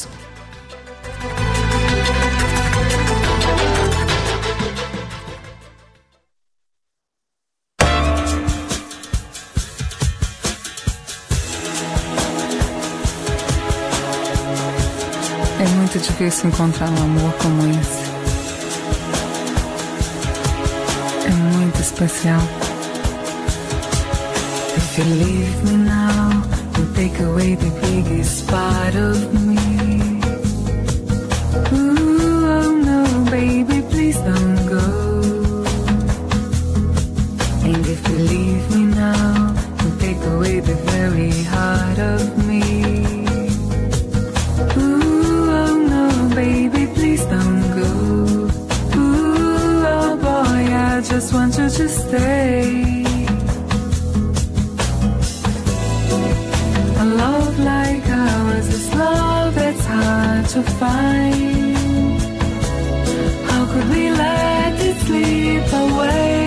G: É muito difícil encontrar um amor como esse. É muito especial. If you leave me now, you take away the biggest part of me. Ooh, oh no, baby, please don't go. And if you leave me now, you take away the very heart of me. Baby, please don't go. Ooh, oh boy, I just want you to stay. A love like ours is love that's hard to find. How could we let it slip away?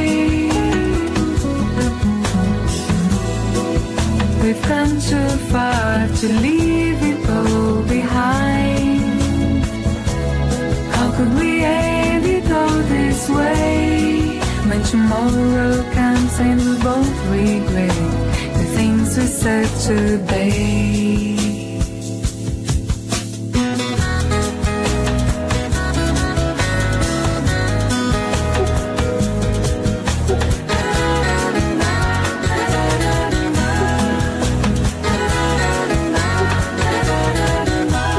G: We've come too far to leave it all behind. How could we end it all this way? When tomorrow comes and we both regret the things we said today.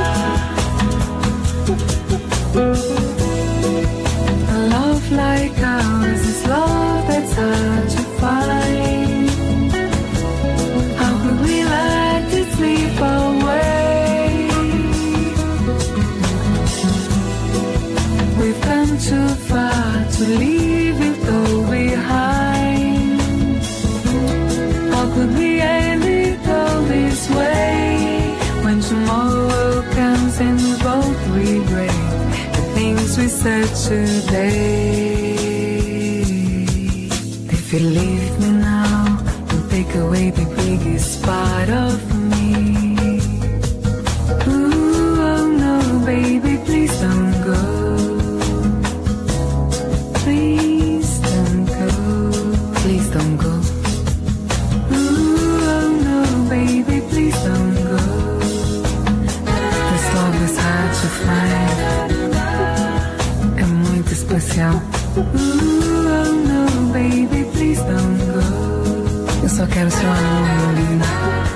G: A love like to leave it all behind. How could we end it all this way? When tomorrow comes and we both regret the things we said today. If you leave me now, you'll take away the biggest part of me. Ooh, oh no, baby, please don't go. Please don't go. Please don't go. Ooh, oh no, baby, please don't go. This love is hard to find. É muito especial. Ooh, oh no, baby, please don't go. Eu só quero seu amor, meu lindo.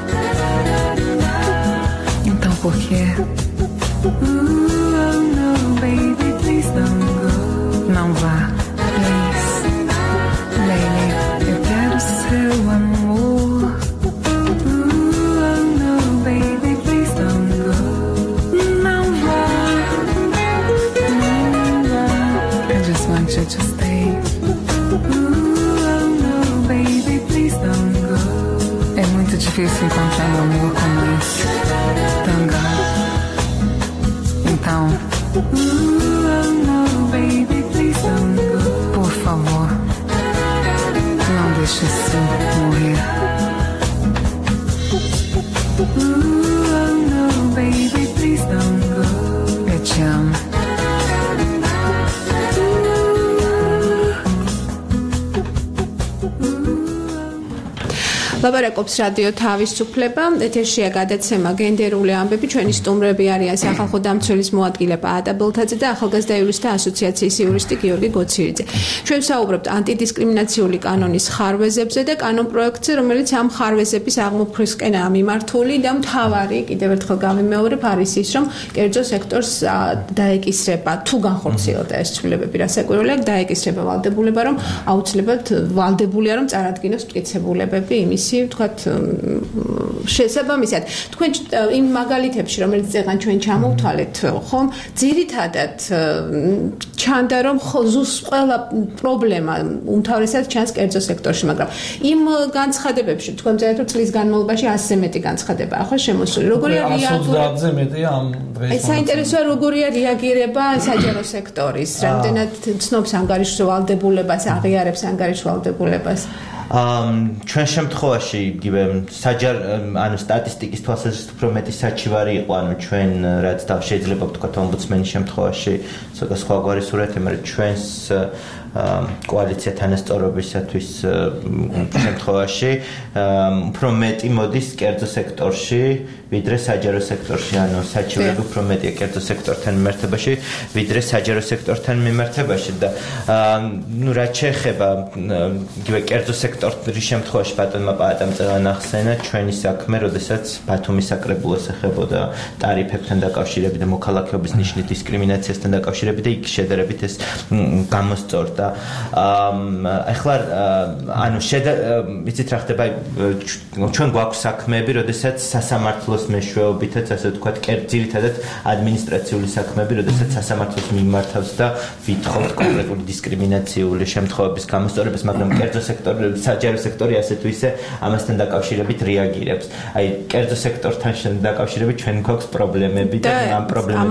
G: Então por quê? Ooh, oh no, baby, please don't go. Não vá, please. Baby, eu quero seu amor. Ooh, oh no, baby, please don't go. Não vá, não vá. I just want you to stay. Ooh, oh no, baby, please don't go. É muito difícil encontrar um amor como esse. Tanga. Então, ooh, oh no, baby, please don't go. Por favor, não deixe assim morrer. Ooh, oh no, baby, please don't go. Eu te amo.
C: ლაპარაკობს რადიო თავისუფლება, ეთერშია გადაცემა გენდერული ამბები, ჩვენი სტუმრები არიან სახალხო დამცველის მოადგილე პაატა ბელთაძე და ახალგაზრდა იურისტთა ასოციაციის იურისტი გიორგი გოცირიძე. ჩვენ ვსაუბრობთ ანტიდისკრიმინაციული კანონის ხარვეზებზე და კანონპროექტზე, რომელიც ამ ხარვეზების აღმოფხვრისკენაა მიმართული და მთავარი, კიდევ ერთხელ გავიმეორებ, არის ის, რომ კერძო სექტორს დაეკისრება, თუ განხორციელდა ეს ცვლილებები, რასაკვირველია, დაეკისრება ვალდებულება, რომ აუცილებლად ვალდებულია, რომ წარადგინოს მტკიცებულებები იმის ვთქვათ შესაბამისად თქვენ იმ მაგალითებში რომელიც წეგან ჩვენ ჩამოვთვალეთ ხომ ძირითადად ჩანდა რომ ზუს ყველა პრობლემა უმთავრესად ჩანს კერძო სექტორში მაგრამ იმ განცხადებებში თქვენ წერეთ რომ წლის განმავლობაში 100-ზე მეტი განცხადებაა ხო შემოსული როგორია რეაგირება 100-ზე მეტია ამ დღეს ეს საინტერესოა როგორია რეაგირება საჯარო სექტორის რამდენად ცნობს ანგარიშვალ ვალდებულებას აღიარებს ანგარიშვალ ვალდებულებას
F: ჩვენ შემთხვევაში იგივე ანუ სტატისტიკის თვალსაზრისით უფრო მეტი საჩივარი იყო ანუ ჩვენ რაც შეიძლება ვთქვათ ომბუდსმენის შემთხვევაში ცოტა სხვაგვარი სურათი მაგრამ ჩვენს კოალიცია თანასწორობისათვის შემთხვევაში უფრო მეტი მოდის კერძო სექტორში ვიდრე საჯარო სექტორში ანუ საჩივრები უფრო მეტია კერძო სექტორთან მიმართებაში ვიდრე საჯარო სექტორთან მიმართებაში და ნუ რაც შეეხება იგივე კერძო სექტორის შემთხვევაში ბატონმა პაატამ წელანახსენა ჩვენი საქმე როდესაც ბათუმის საკრებულოს ეხებოდა ტარიფებთან დაკავშირებით და მოქალაქეობის ნიშნის დისკრიმინაციასთან დაკავშირებით და იქ შედარებით ეს გამოსწორდა ახლა ანუ ვიცით რა ხდება ჩვენ გვაქვს საქმეები როდესაც სასამართლოს მეშვეობითაც ასე ვთქვათ ძირითადად ადმინისტრაციული საქმეები როდესაც სასამართლოს მიმართავს და ვითხოვთ კონკრეტული დისკრიმინაციული შემთხვევების გამოსწორებას მაგრამ კერძო სექტორი საჯარო სექტორი ასე თუ ისე ამასთან დაკავშირებით რეაგირებს აი კერძო სექტორთან დაკავშირებით ჩვენ გვაქვს პრობლემები და ამ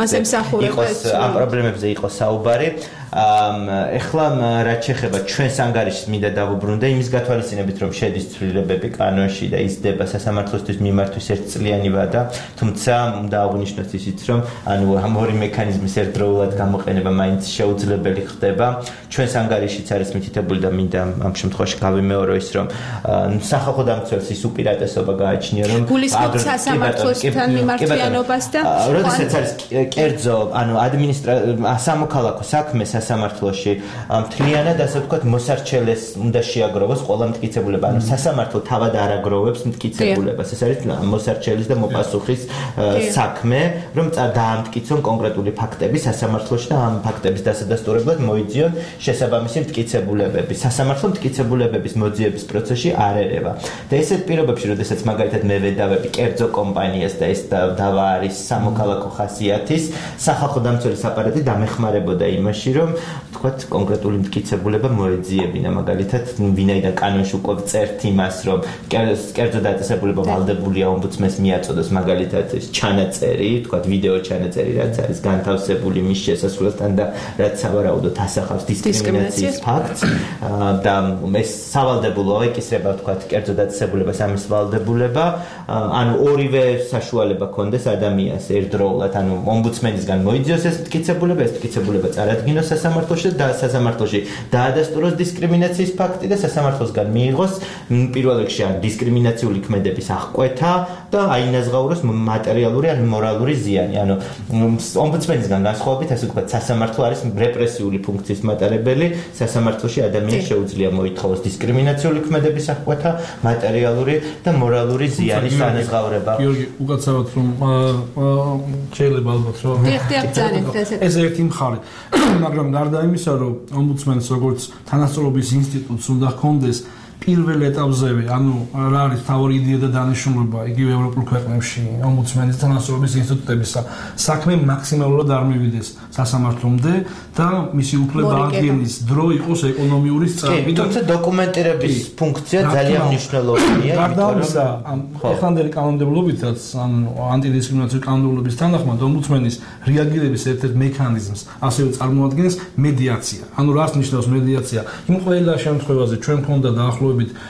F: პრობლემებზე იყოს საუბარი ეხლა რაც შეეხება ჩვენს ანგარიშს მინდა დავუბრუნდე იმის გათვალისწინებით რომ შედის ცვლილებები კანონში და იზრდება სასამართლოსთვის მიმართვის ერთწლიანი ვადა თუმცა უნდა აღვნიშნოს ისიც რომ ანუ ამ ორი მექანიზმის ერთდროულად გამოყენება მაინც შეუძლებელი ხდება ჩვენს ანგარიშიც არის მითითებული და მინდა ამ შემთხვევაში გავიმეორო ის რომ სახალხო დამცველს ის უპირატესობა გააჩნია რომ
C: გულისხმობ სასამართლოსთან მიმართვიანობას და
F: როდესაც არის კერძო ანუ სამოქალაქო საქმე სასამართლოში მთლიანად ასე ვთქვათ მოსარჩელეს უნდა შეაგროვოს ყველა მტკიცებულება ანუ სასამართლო თავად არ აგროვებს მტკიცებულებას ეს არის მოსარჩელის და მოპასუხის საქმე რომ დაამტკიცონ კონკრეტული ფაქტები სასამართლოში და ამ ფაქტების დასადასტურებლად მოიძიონ შესაბამისი მტკიცებულებები სასამართლო მტკიცებულებების მოძიების პროცესში არ ერევა და ესეთ პირობებში როდესაც მაგალითად მე ვედავები კერძო კომპანიას და ეს დავა არის სამოქალაქო ხასიათის სახალხო დამცველის აპარატი დამეხმარებოდა იმაში რომ რომ თქვათ კონკრეტული მტკიცებულება მოეძიებინა მაგალითად ვინაიდან კანონში უკვე წერთ იმას რომ კერძო დაწესებულება ვალდებულია ომბუდსმენს მიაწოდოს მაგალითად ეს ჩანაწერი თქვათ ვიდეო ჩანაწერი რაც არის განთავსებული მის შესასრულებთან და რაც სავარაუდოდ ასახავს დისკრიმინაციის ფაქტს და ეს სავალდებულოა ეკისრება თქვათ კერძო დაწესებულებას ამის ვალდებულება ანუ ორივე საშუალება ქონდეს ადამიანს ერთდროულად ანუ ომბუდსმენისგან მოიძიოს ეს მტკიცებულება ეს მტკიცებულება წარადგინოს სასამართლოში და სასამართლოში დაადასტუროს დისკრიმინაციის ფაქტი და სასამართლოსგან მიიღოს პირველ რიგში ან დისკრიმინაციული ქმედების აღკვეთა და აინაზღაუროს მატერიალური ან მორალური ზიანი ანუ ომბუდსმენისგან განსხვავებით ასე ვთქვათ სასამართლო არის რეპრესიული ფუნქციის მატარებელი სასამართლოში ადამიანს შეუძლია მოითხოვოს დისკრიმინაციული ქმედების აღკვეთა მატერიალური და მორალური ზიანის ანაზღაურება
E: გიორგი უკაცრავად რომ შეიძლება ალბათ რომ ეს ერთი მხარე მაგრამ გარდა იმისა რომ ომბუდსმენს როგორც თანასწორობის ინსტიტუტს უნდა ჰქონდეს პირველ ეტაპზევე, ანუ რა არის თავი იდეა და დანიშნულება იგივე ევროპულ ქვეყნებში ომბუდსმენის თანასწორობის ინსტიტუტების საქმე მაქსიმალურად არ მივიდეს სასამართლომდე და მისი უფლება-აღდგენის დრო იყოს ეკონომიური სწრაფი და
F: თუმცა დოკუმენტირების ფუნქცია ძალიან მნიშვნელოვანია.
E: გარდა ამისა, ეხლანდელი კანონმდებლობითაც ან ანტიდისკრიმინაციული კანონმდებლობის თანახმად ომბუდსმენის რეაგირების ერთ-ერთ მექანიზმს ასევე წარმოადგენს მედიაცია. ანუ რას ნიშნავს მედიაცია? იმ ყველა შემთხვევაზე ჩვენ გვქონდა დაახლოებით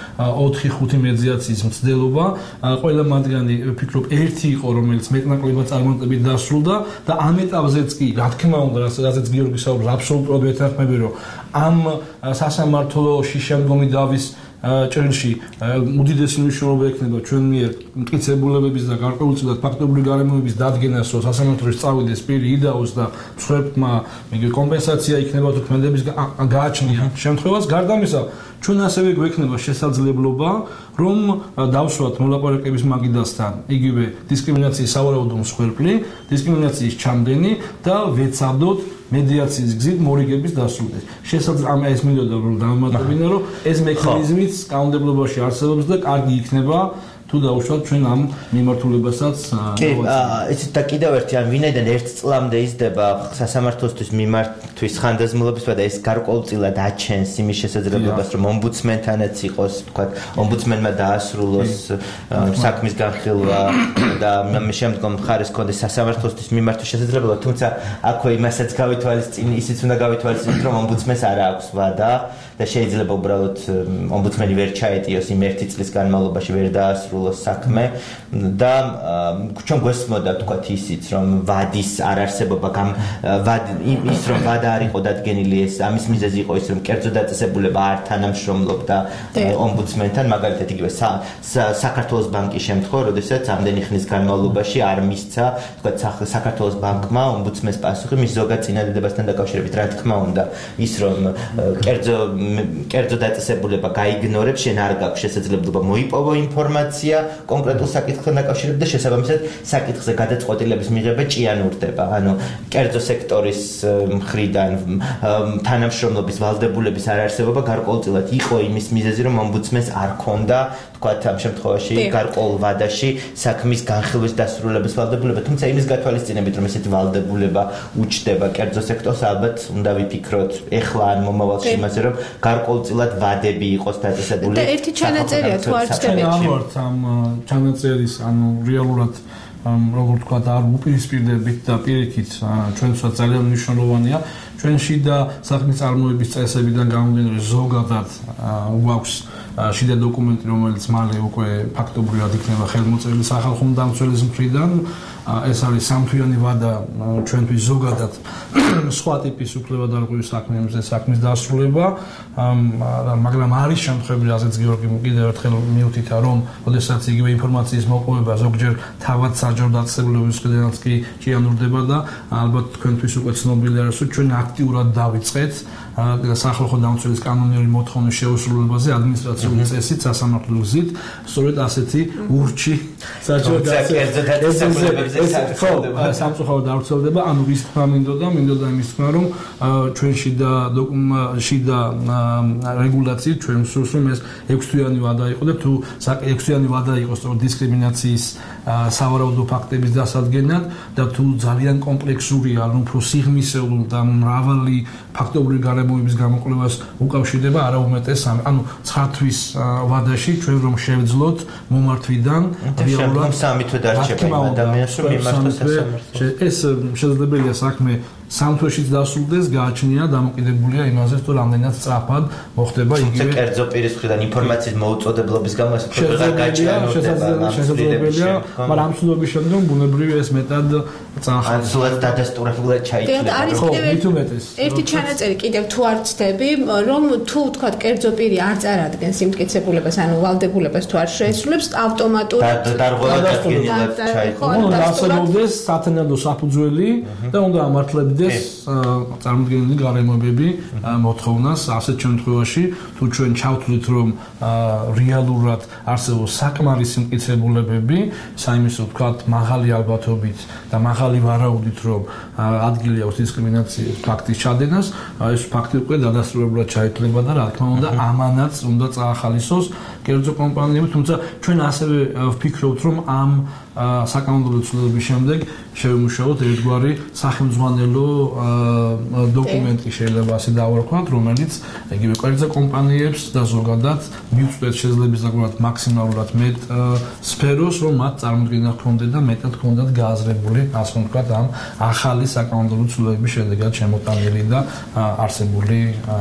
E: 4-5 მედიაციის მცდელობა, ყველა მათგანი ვფიქრობ ერთი იყო, რომელიც მეტნაკლებად წარმატებით დასრულდა და ამ ეტაპზეც კი, რა თქმა უნდა, რასაც გიორგი საუბრობს, აბსოლუტურად ვეთანხმები, რომ ამ სასამართლოში შემდგომი დავის ჭრილში უდიდესი მნიშვნელობა ექნება ჩვენ მიერ მტკიცებულებების და გარკვეულწილად ფაქტობრივი გარემოების დადგენას, რომ სასამართლოში წავიდეს პირი იდაოს და მსხვერპლმა კომპენსაცია იქნება თუ ქმედების გააჩნია შემთხვევას. გარდა ამისა, ჩვენ ასევე გვექნება შესაძლებლობა, რომ დავსვათ მოლაპარაკების მაგიდასთან იგივე დისკრიმინაციის სავარაუდო მსხვერპლი, დისკრიმინაციის ჩამდენი და ვეცადოთ მედიაციის გზით მორიგების დასრულებას. შესაძლოა ეს მინდოდა რომ დავამატებინა, რომ ეს მექანიზმიც კანონმდებლობაში არსებობს და კარგი იქნება თუ დაუშვათ ჩვენ ამ მიმართულებასაც.
F: კი, ესეც და კიდევ ერთი ან ვინაიდან 1 წლამდე იზრდება სასამართლოსთვის მიმართვის ხანდაზმულობისა და ეს გარკვეულწილად აჩენს იმის შესაძლებლობას, რომ ომბუდსმენთანაც იყოს, თქვათ, ომბუდსმენმა დაასრულოს საქმის განხილვა და შემდგომ მხარეს ქონდეს სასამართლოსთვის მიმართვის შესაძლებლობა, თუმცა აქვე იმასაც გავითვალისწინეთ, ისიც უნდა გავითვალისწინოთ, რომ ომბუდსმენს არ აქვს ვადა და შეიძლება უბრალოდ ომბუდსმენი ვერ ჩაეტიოს იმ 1 წლის განმავლობაში ვერ დაასრულოს საქმე და ჩვენ გვესმოდა თქვათ ისიც რომ ვადის არარსებობა ის რომ ვადა არ იყო დადგენილი ეს ამის მიზეზი იყო ის რომ კერძო დაწესებულება არ თანამშრომლობდა ომბუდსმენთან მაგალითად იგივე საქართველოს ბანკის შემთხვევა როდესაც ამდენი ხნის განმავლობაში არ მისცა თქვათ საქართველოს ბანკმა ომბუდსმენს პასუხი მის ზოგად წინადადებასთან დაკავშირებით რა თქმა უნდა ის რომ კერძო დაწესებულება გაიგნორებს შენ არ გაქვს შესაძლებლობა მოიპოვო ინფორმაცია კონკრეტულ საკითხთან დაკავშირებით და შესაბამისად საკითხზე გადაწყვეტილების მიღება ჭიანურდება. ანუ კერძო სექტორის მხრიდან თანამშრომლობის ვალდებულების არარსებობა გარკვეულწილად იყო იმის მიზეზი, რომ ომბუდსმენს არ ქონდა თქვათ ამ შემთხვევაში გარკვეულ ვადაში საქმის განხილვის დასრულების ვალდებულება, თუმცა იმის გათვალისწინებით, რომ ესეთი ვალდებულება უჩნდება კერძო სექტორს, ალბათ უნდა ვიფიქროთ ეხლა ან მომავალში იმაზე, რომ გარკვეულწილად ვადები იყოს დაწესებული.
C: და ერთი ჩანაწერია თუ არ
E: ჩნდებათ ამ ჩანაწერის, ანუ რეალურად როგორ თქვა და არ უპირისპირდებით და პირიქით ჩვენსაც ძალიან მნიშვნელოვანია ჩვენში და საქმის წარმოების წესებიდან გამომდინარე ზოგადად გვაქვს შიდა დოკუმენტი რომელიც მალე უკვე ფაქტობრივად იქნება ხელმოწერილი სახალხო დამცველის მხრიდან ეს არის სამთვიანი ვადა ჩვენთვის ზოგადად სხვა ტიპის უფლებადარღვევის საქმეებზე საქმის დასრულება მაგრამ არის შემთხვევები რასაც გიორგი კიდევ ერთხელ მიუთითა რომ ოდესაც იგივე ინფორმაციის მოპოვება ზოგჯერ თავად საჯარო დაწესებულების მხრიდანაც კი ჭიანურდება და ალბათ თქვენთვის უკვე ცნობილი არის რომ ჩვენ აქტიურად დავიწყეთ სახალხო დამცველის კანონიერი მოთხოვნის შეუსრულებაზე ადმინისტრაციული წესით სასამართლო გზით სწორედ ასეთი ურჩი საჯარო დაწესებულებებზე სამწუხაროდ არ ვრცელდება, ანუ ვის თქმა მინდოდა იმის თქმა, რომ ჩვენში და რეგულაციით ჩვენ სურს რომ ეს 6-თვიანი ვადა იყო და თუ 6-თვიანი ვადა იყოს სწორედ დისკრიმინაციის სავარაუდო ფაქტების დასადგენად და თუ ძალიან კომპლექსურია, ანუ უფრო სიღრმისეულ და მრავალი ფაქტობრივი გარემოების გამოკვლევას უკავშირდება, არა უმეტეს, ანუ 9 თვის ვადაში ჩვენ რომ შევძლოთ მომართვიდან
F: რეალურად სამი თვე დარჩება იმ ადამიანს რომ მიმართოს სასამართლო.
E: ეს შესაძლებელია საქმე 3 თვეშიც დასრულდეს, გააჩნია დამოკიდებულია იმაზე, თუ რამდენად სწრაფად მოხდება იგივე
F: კერძო პირის მხრიდან ინფორმაციის მოუწოდებლობის გამო ეს პროცესი გაჩვენებულა.
E: შესაძლებელია, მაგრამ ამ ცნობების შემდგომ ბუნებრივია ეს მეტად წახალ.
F: სულად დადასტურებულად ჩაითვლება.
C: ერთი ჩანაწერი კიდევ თუ არ ვცდები, რომ თუ თქვა კერძო პირი არ წარადგენს იმტკიცებულებას, ანუ ვალდებულებას თუ არ შეესრულებს, ავტომატურად
F: დარღვევად ჩაითვალა.
E: დასრულდეს სათანადო საფუძველი და უნდა ამართლებდეს წარმოდგენილი გარემოებები მოთხოვნას ასეთ შემთხვევაში, თუ ჩვენ ჩავთვლით, რომ რეალურად არსებობს საკმარისი მტკიცებულებები, საიმისო ვთქვათ, მაღალი ალბათობით და მაღალი ვარაუდით, რომ ადგილი აქვს დისკრიმინაციის ფაქტის ჩადენას, ეს ფაქტი უკვე დადასტურებულად ჩაითვლება და რა თქმა უნდა, ამანაც უნდა წაახალისოს კერძო კომპანიები, თუმცა ჩვენ ასევე ვფიქრობთ, რომ ამ საკანონმდებლო ცვლილების შემდეგ შევიმუშაოთ ერთგვარი სახელმძღვანელო დოკუმენტი შეიძლება ასე დავარქვათ, რომელიც იგივე კერძო კომპანიებს და ზოგადად მიუწვდეთ შესაძლებლად მაქსიმალურად მეტ სფეროს, რომ მათ წარმოდგენა ჰქონდეთ და მეტად ჰქონდათ გააზრებული, ასე ვთქვათ, ამ ახალი საკანონმდებლო ცვლილების შედეგად შემოტანილი და არსებული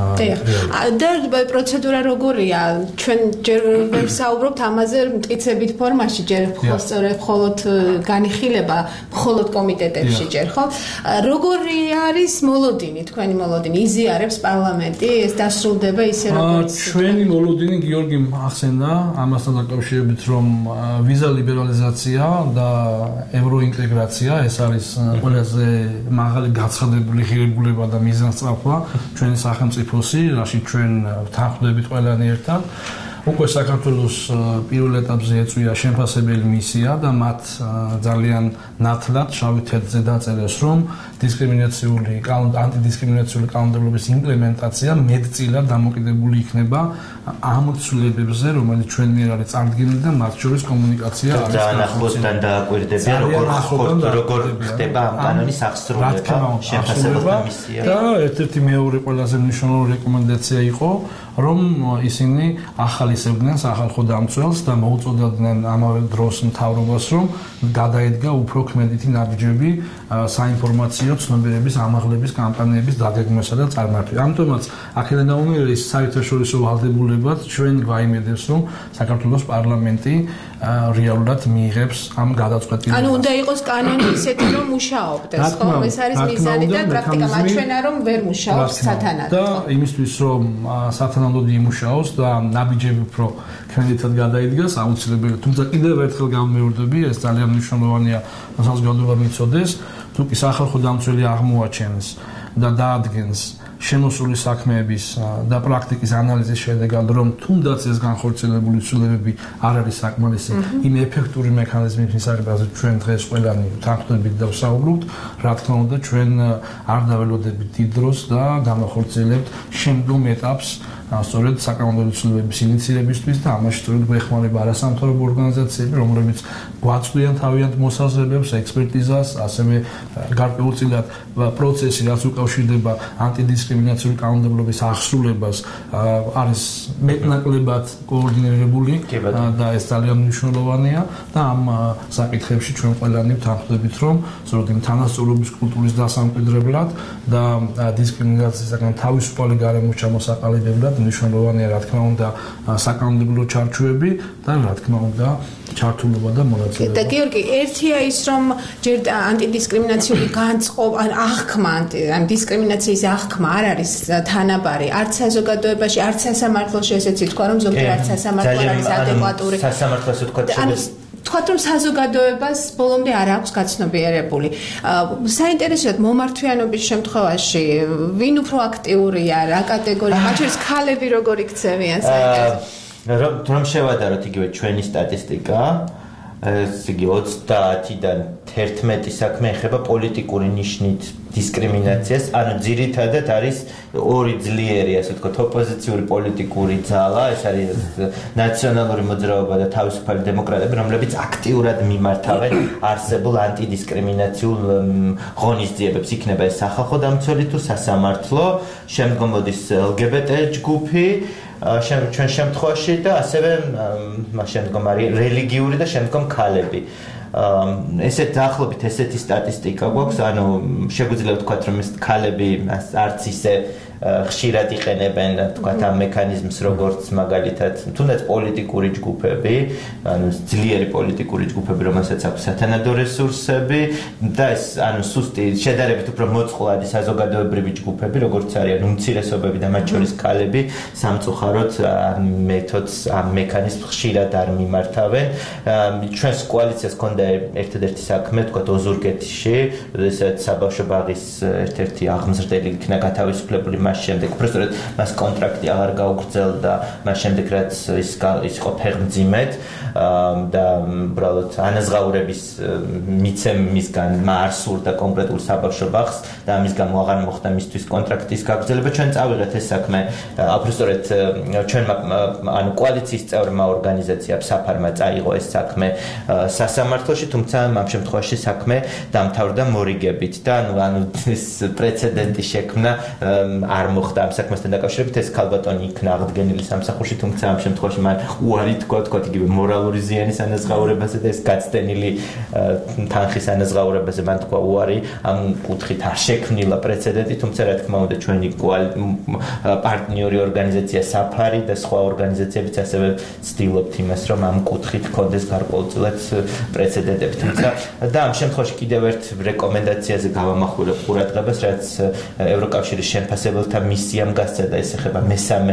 C: და პროცედურა როგორია? ჩვენ ჯერ ვერ საუბრობთ ამაზე მტკიცებით ფორმაში, ჯერ მხოლოდ განიხილება მხოლოდ კომიტეტებში ჯერ, ხო? როგორი არის მოლოდინი, თქვენი მოლოდინი? იზიარებს პარლამენტი, ეს დასრულდება ისე როგორც
E: ჩვენი მოლოდინი გიორგი ახსენდა ამასთან დაკავშირებით, რომ ვიზა ლიბერალიზაცია და ევროინტეგრაცია ეს არის ყველაზე მაღალი გაცხადებული ღირებულება და მიზანსწრაფვა ჩვენი სახელმწიფოსი, რაშიც ჩვენ ვთანხმდებით ყველანი ერთად. უკვე საქართველოს პირველ ეტაპზე ეწვია შემფასებელი მისია და მათ ძალიან ნათლად შავი თეთრზე დაწერეს, რომ ანტიდისკრიმინაციული კანონმდებლობის იმპლემენტაცია მეტწილად დამოკიდებული იქნება ამ ცვლილებებზე, რომელიც ჩვენ მიერ არის წარდგენილი და მათ შორის კომუნიკაცია არის
F: ახლოსთან დააკვირდებიან, როგორ ხდება ამ კანონის აღსრულება, შემფასებელთა მისია.
E: და ერთ-ერთი მეორე ყველაზე მნიშვნელოვანი რეკომენდაცია იყო, რომ ისინი ახალისებდნენ სახალხო დამცველს და მოუწოდებდნენ ამავე დროს მთავრობას, რომ გადაედგა უფრო ქმედითი ნაბიჯები საინფორმაციო ცნობიერების ამაღლების კამპანიების დაგეგმვასა და წარმართვას. ამიტომაც აქედან დაუნერგეს საერთაშორისო ვალდებულებად ჩვენ გვაიმედებს, რომ საქართველოს პარლამენტი რეალურად მიიღებს ამ გადაწყვეტილებას.
C: ანუ უნდა იყოს კანონი ისეთი, რომ მუშაობდეს, ხო? ეს არის მიზანი და პრაქტიკა მაჩვენა, რომ ვერ მუშაობს სათანადოდ.
E: და იმისთვის, რომ სათანადოდ იმუშაოს და ნაბიჯები უფრო ქმედითად გადაიდგას, აუცილებელი. თუმცა კიდევ ერთხელ გამმეორდები, ეს ძალიან მნიშვნელოვანია, საზოგადოება მიცოდეს, თუ კი სახალხო დამცველი აღმოაჩენს და დაადგენს შემოსული საქმეების და პრაქტიკის ანალიზის შედეგად, რომ თუნდაც ეს განხორციელებული ცვლილებები არ არის საკმარისი იმ ეფექტური მექანიზმის მისაღებაზე ჩვენ დღეს ყველანი თანხმდებით და ვსაუბრობთ, რა თქმა უნდა ჩვენ არ დაველოდებით დიდ დროს და განახორციელებთ შემდგომ ეტაპს სწორედ საკანონმდებლო ცვლილებების ინიციირებისთვის და ამაში სწორედ გვეხმარება არასამთავრობო ორგანიზაციები, რომლებიც გვაწვდიან თავიანთ მოსაზრებებს, ექსპერტიზას, ასევე გარკვეულწილად პროცესი, რაც უკავშირდება ანტიდისკრიმინაციული კანონმდებლობის აღსრულებას, არის მეტნაკლებად კოორდინირებული და ეს ძალიან მნიშვნელოვანია და ამ საკითხებში ჩვენ ყველანი ვთანხმდებით, რომ სწორედ იმ თანასწორობის კულტურის დასამკვიდრებლად და დისკრიმინაციისგან თავისუფალი გარემოს ჩამოსაყალიბებლად მნიშვნელოვანია, რა თქმა უნდა, საკანონმდებლო ჩარჩოები და რა თქმა უნდა ჩართულობა და მონაწილეობა.
C: და გიორგი, ერთია ის, რომ ჯერ ანტიდისკრიმინაციული განწყობა, აღქმა, დისკრიმინაციის აღქმა არ არის თანაბარი, არც საზოგადოებაში, არც სასამართლოში, ესეც ითქვა, რომ ზოგადად არც სასამართლო არის ადეკვატური.
F: სასამართლოს უთქვა
C: თქვათ, რომ საზოგადოებას ბოლომდე არ აქვს გაცნობიერებული. საინტერესოა მომართვიანობის შემთხვევაში, ვინ უფრო აქტიურია, რა კატეგორია, მათ შორის ქალები როგორ იქცევიან საინტერესო.
F: რომ შევადაროთ იგივე ჩვენი სტატისტიკა, ესე იგი 30-დან 11 საქმე ეხება პოლიტიკური ნიშნით დისკრიმინაციას, ანუ ძირითადად არის ორი ძლიერი, ასე ვთქვათ, ოპოზიციური პოლიტიკური ძალა, ეს არის ნაციონალური მოძრაობა და თავისუფალი დემოკრატები, რომლებიც აქტიურად მიმართავენ არსებულ ანტიდისკრიმინაციულ ღონისძიებებს, იქნება ეს სახალხო დამცველი თუ სასამართლო, შემდგომ მოდის LGBT ჯგუფი, ჩვენ შემთხვევაში და ასევე შემდგომ არის რელიგიური და შემდგომ ქალები. ესეთ დაახლოებით ესეთი სტატისტიკა გვაქვს, ანუ შეგვიძლია ვთქვათ, რომ ეს ქალები არც ისე ხშირად იყენებენ, თქვათ, ამ მექანიზმს, როგორც მაგალითად, თუნდაც პოლიტიკური ჯგუფები, ანუ ძლიერი პოლიტიკური ჯგუფები, რომელსაც აქვს სათანადო რესურსები და ეს, ანუ სუსტი შედარებით უფრო მოწყვლადი საზოგადოებრივი ჯგუფები, როგორც არიან უმცირესობები და მათ შორის ქალები, სამწუხაროდ მეთოდს, ამ მექანიზმს ხშირად არ მიმართავენ. ჩვენს კოალიციას ჰქონდა ერთადერთი საქმე, თქვათ, ოზურგეთში, როდესაც საბავშვო ბაღის ერთ-ერთი აღმზრდელი იქნა გათავისუფლებული მას შემდეგ, უბრალოდ მას კონტრაქტი აღარ გაუგრძელდა, მას შემდეგ რაც ის იყო ფეხმძიმედ და უბრალოდ ანაზღაურების მიცემ მისგან არ სურდა კონკრეტულ საბავშვო ბაღს და ამის გამო აღარ მოხდა მისთვის კონტრაქტის გაგრძელება. ჩვენ წავიღეთ ეს საქმე, უბრალოდ ჩვენმა ანუ კოალიციის წევრმა ორგანიზაციამ საფარმა წაიღო ეს საქმე სასამართლოში, თუმცა ამ შემთხვევაში საქმე დამთავრდა მორიგებით და ანუ ეს პრეცედენტი შექმნა არ მოხდა ამ საქმესთან დაკავშირებით, ეს ქალბატონი იქნა აღდგენილი სამსახურში, თუმცა ამ შემთხვევაში მან უარი თქვა იქ მორალური ზიანის ანაზღაურებაზე და ეს გაცდენილი თანხის ანაზღაურებაზე მან თქვა უარი, ამ კუთხით არ შექმნილა პრეცედენტი, თუმცა რა თქმა უნდა ჩვენი პარტნიორი ორგანიზაცია საფარი და სხვა ორგანიზაციებიც ასევე ცდილობთ იმას, რომ ამ კუთხით ჰქონდეს გარკვეულწილად პრეცედენტები, თუმცა და ამ შემთხვევაში კიდევ ერთ რეკომენდაციაზე გავამახვილებ ყურადღებას, რაც ევროკავშირის შემფასებელთა მისიამ გასცა და ეს ეხება მესამე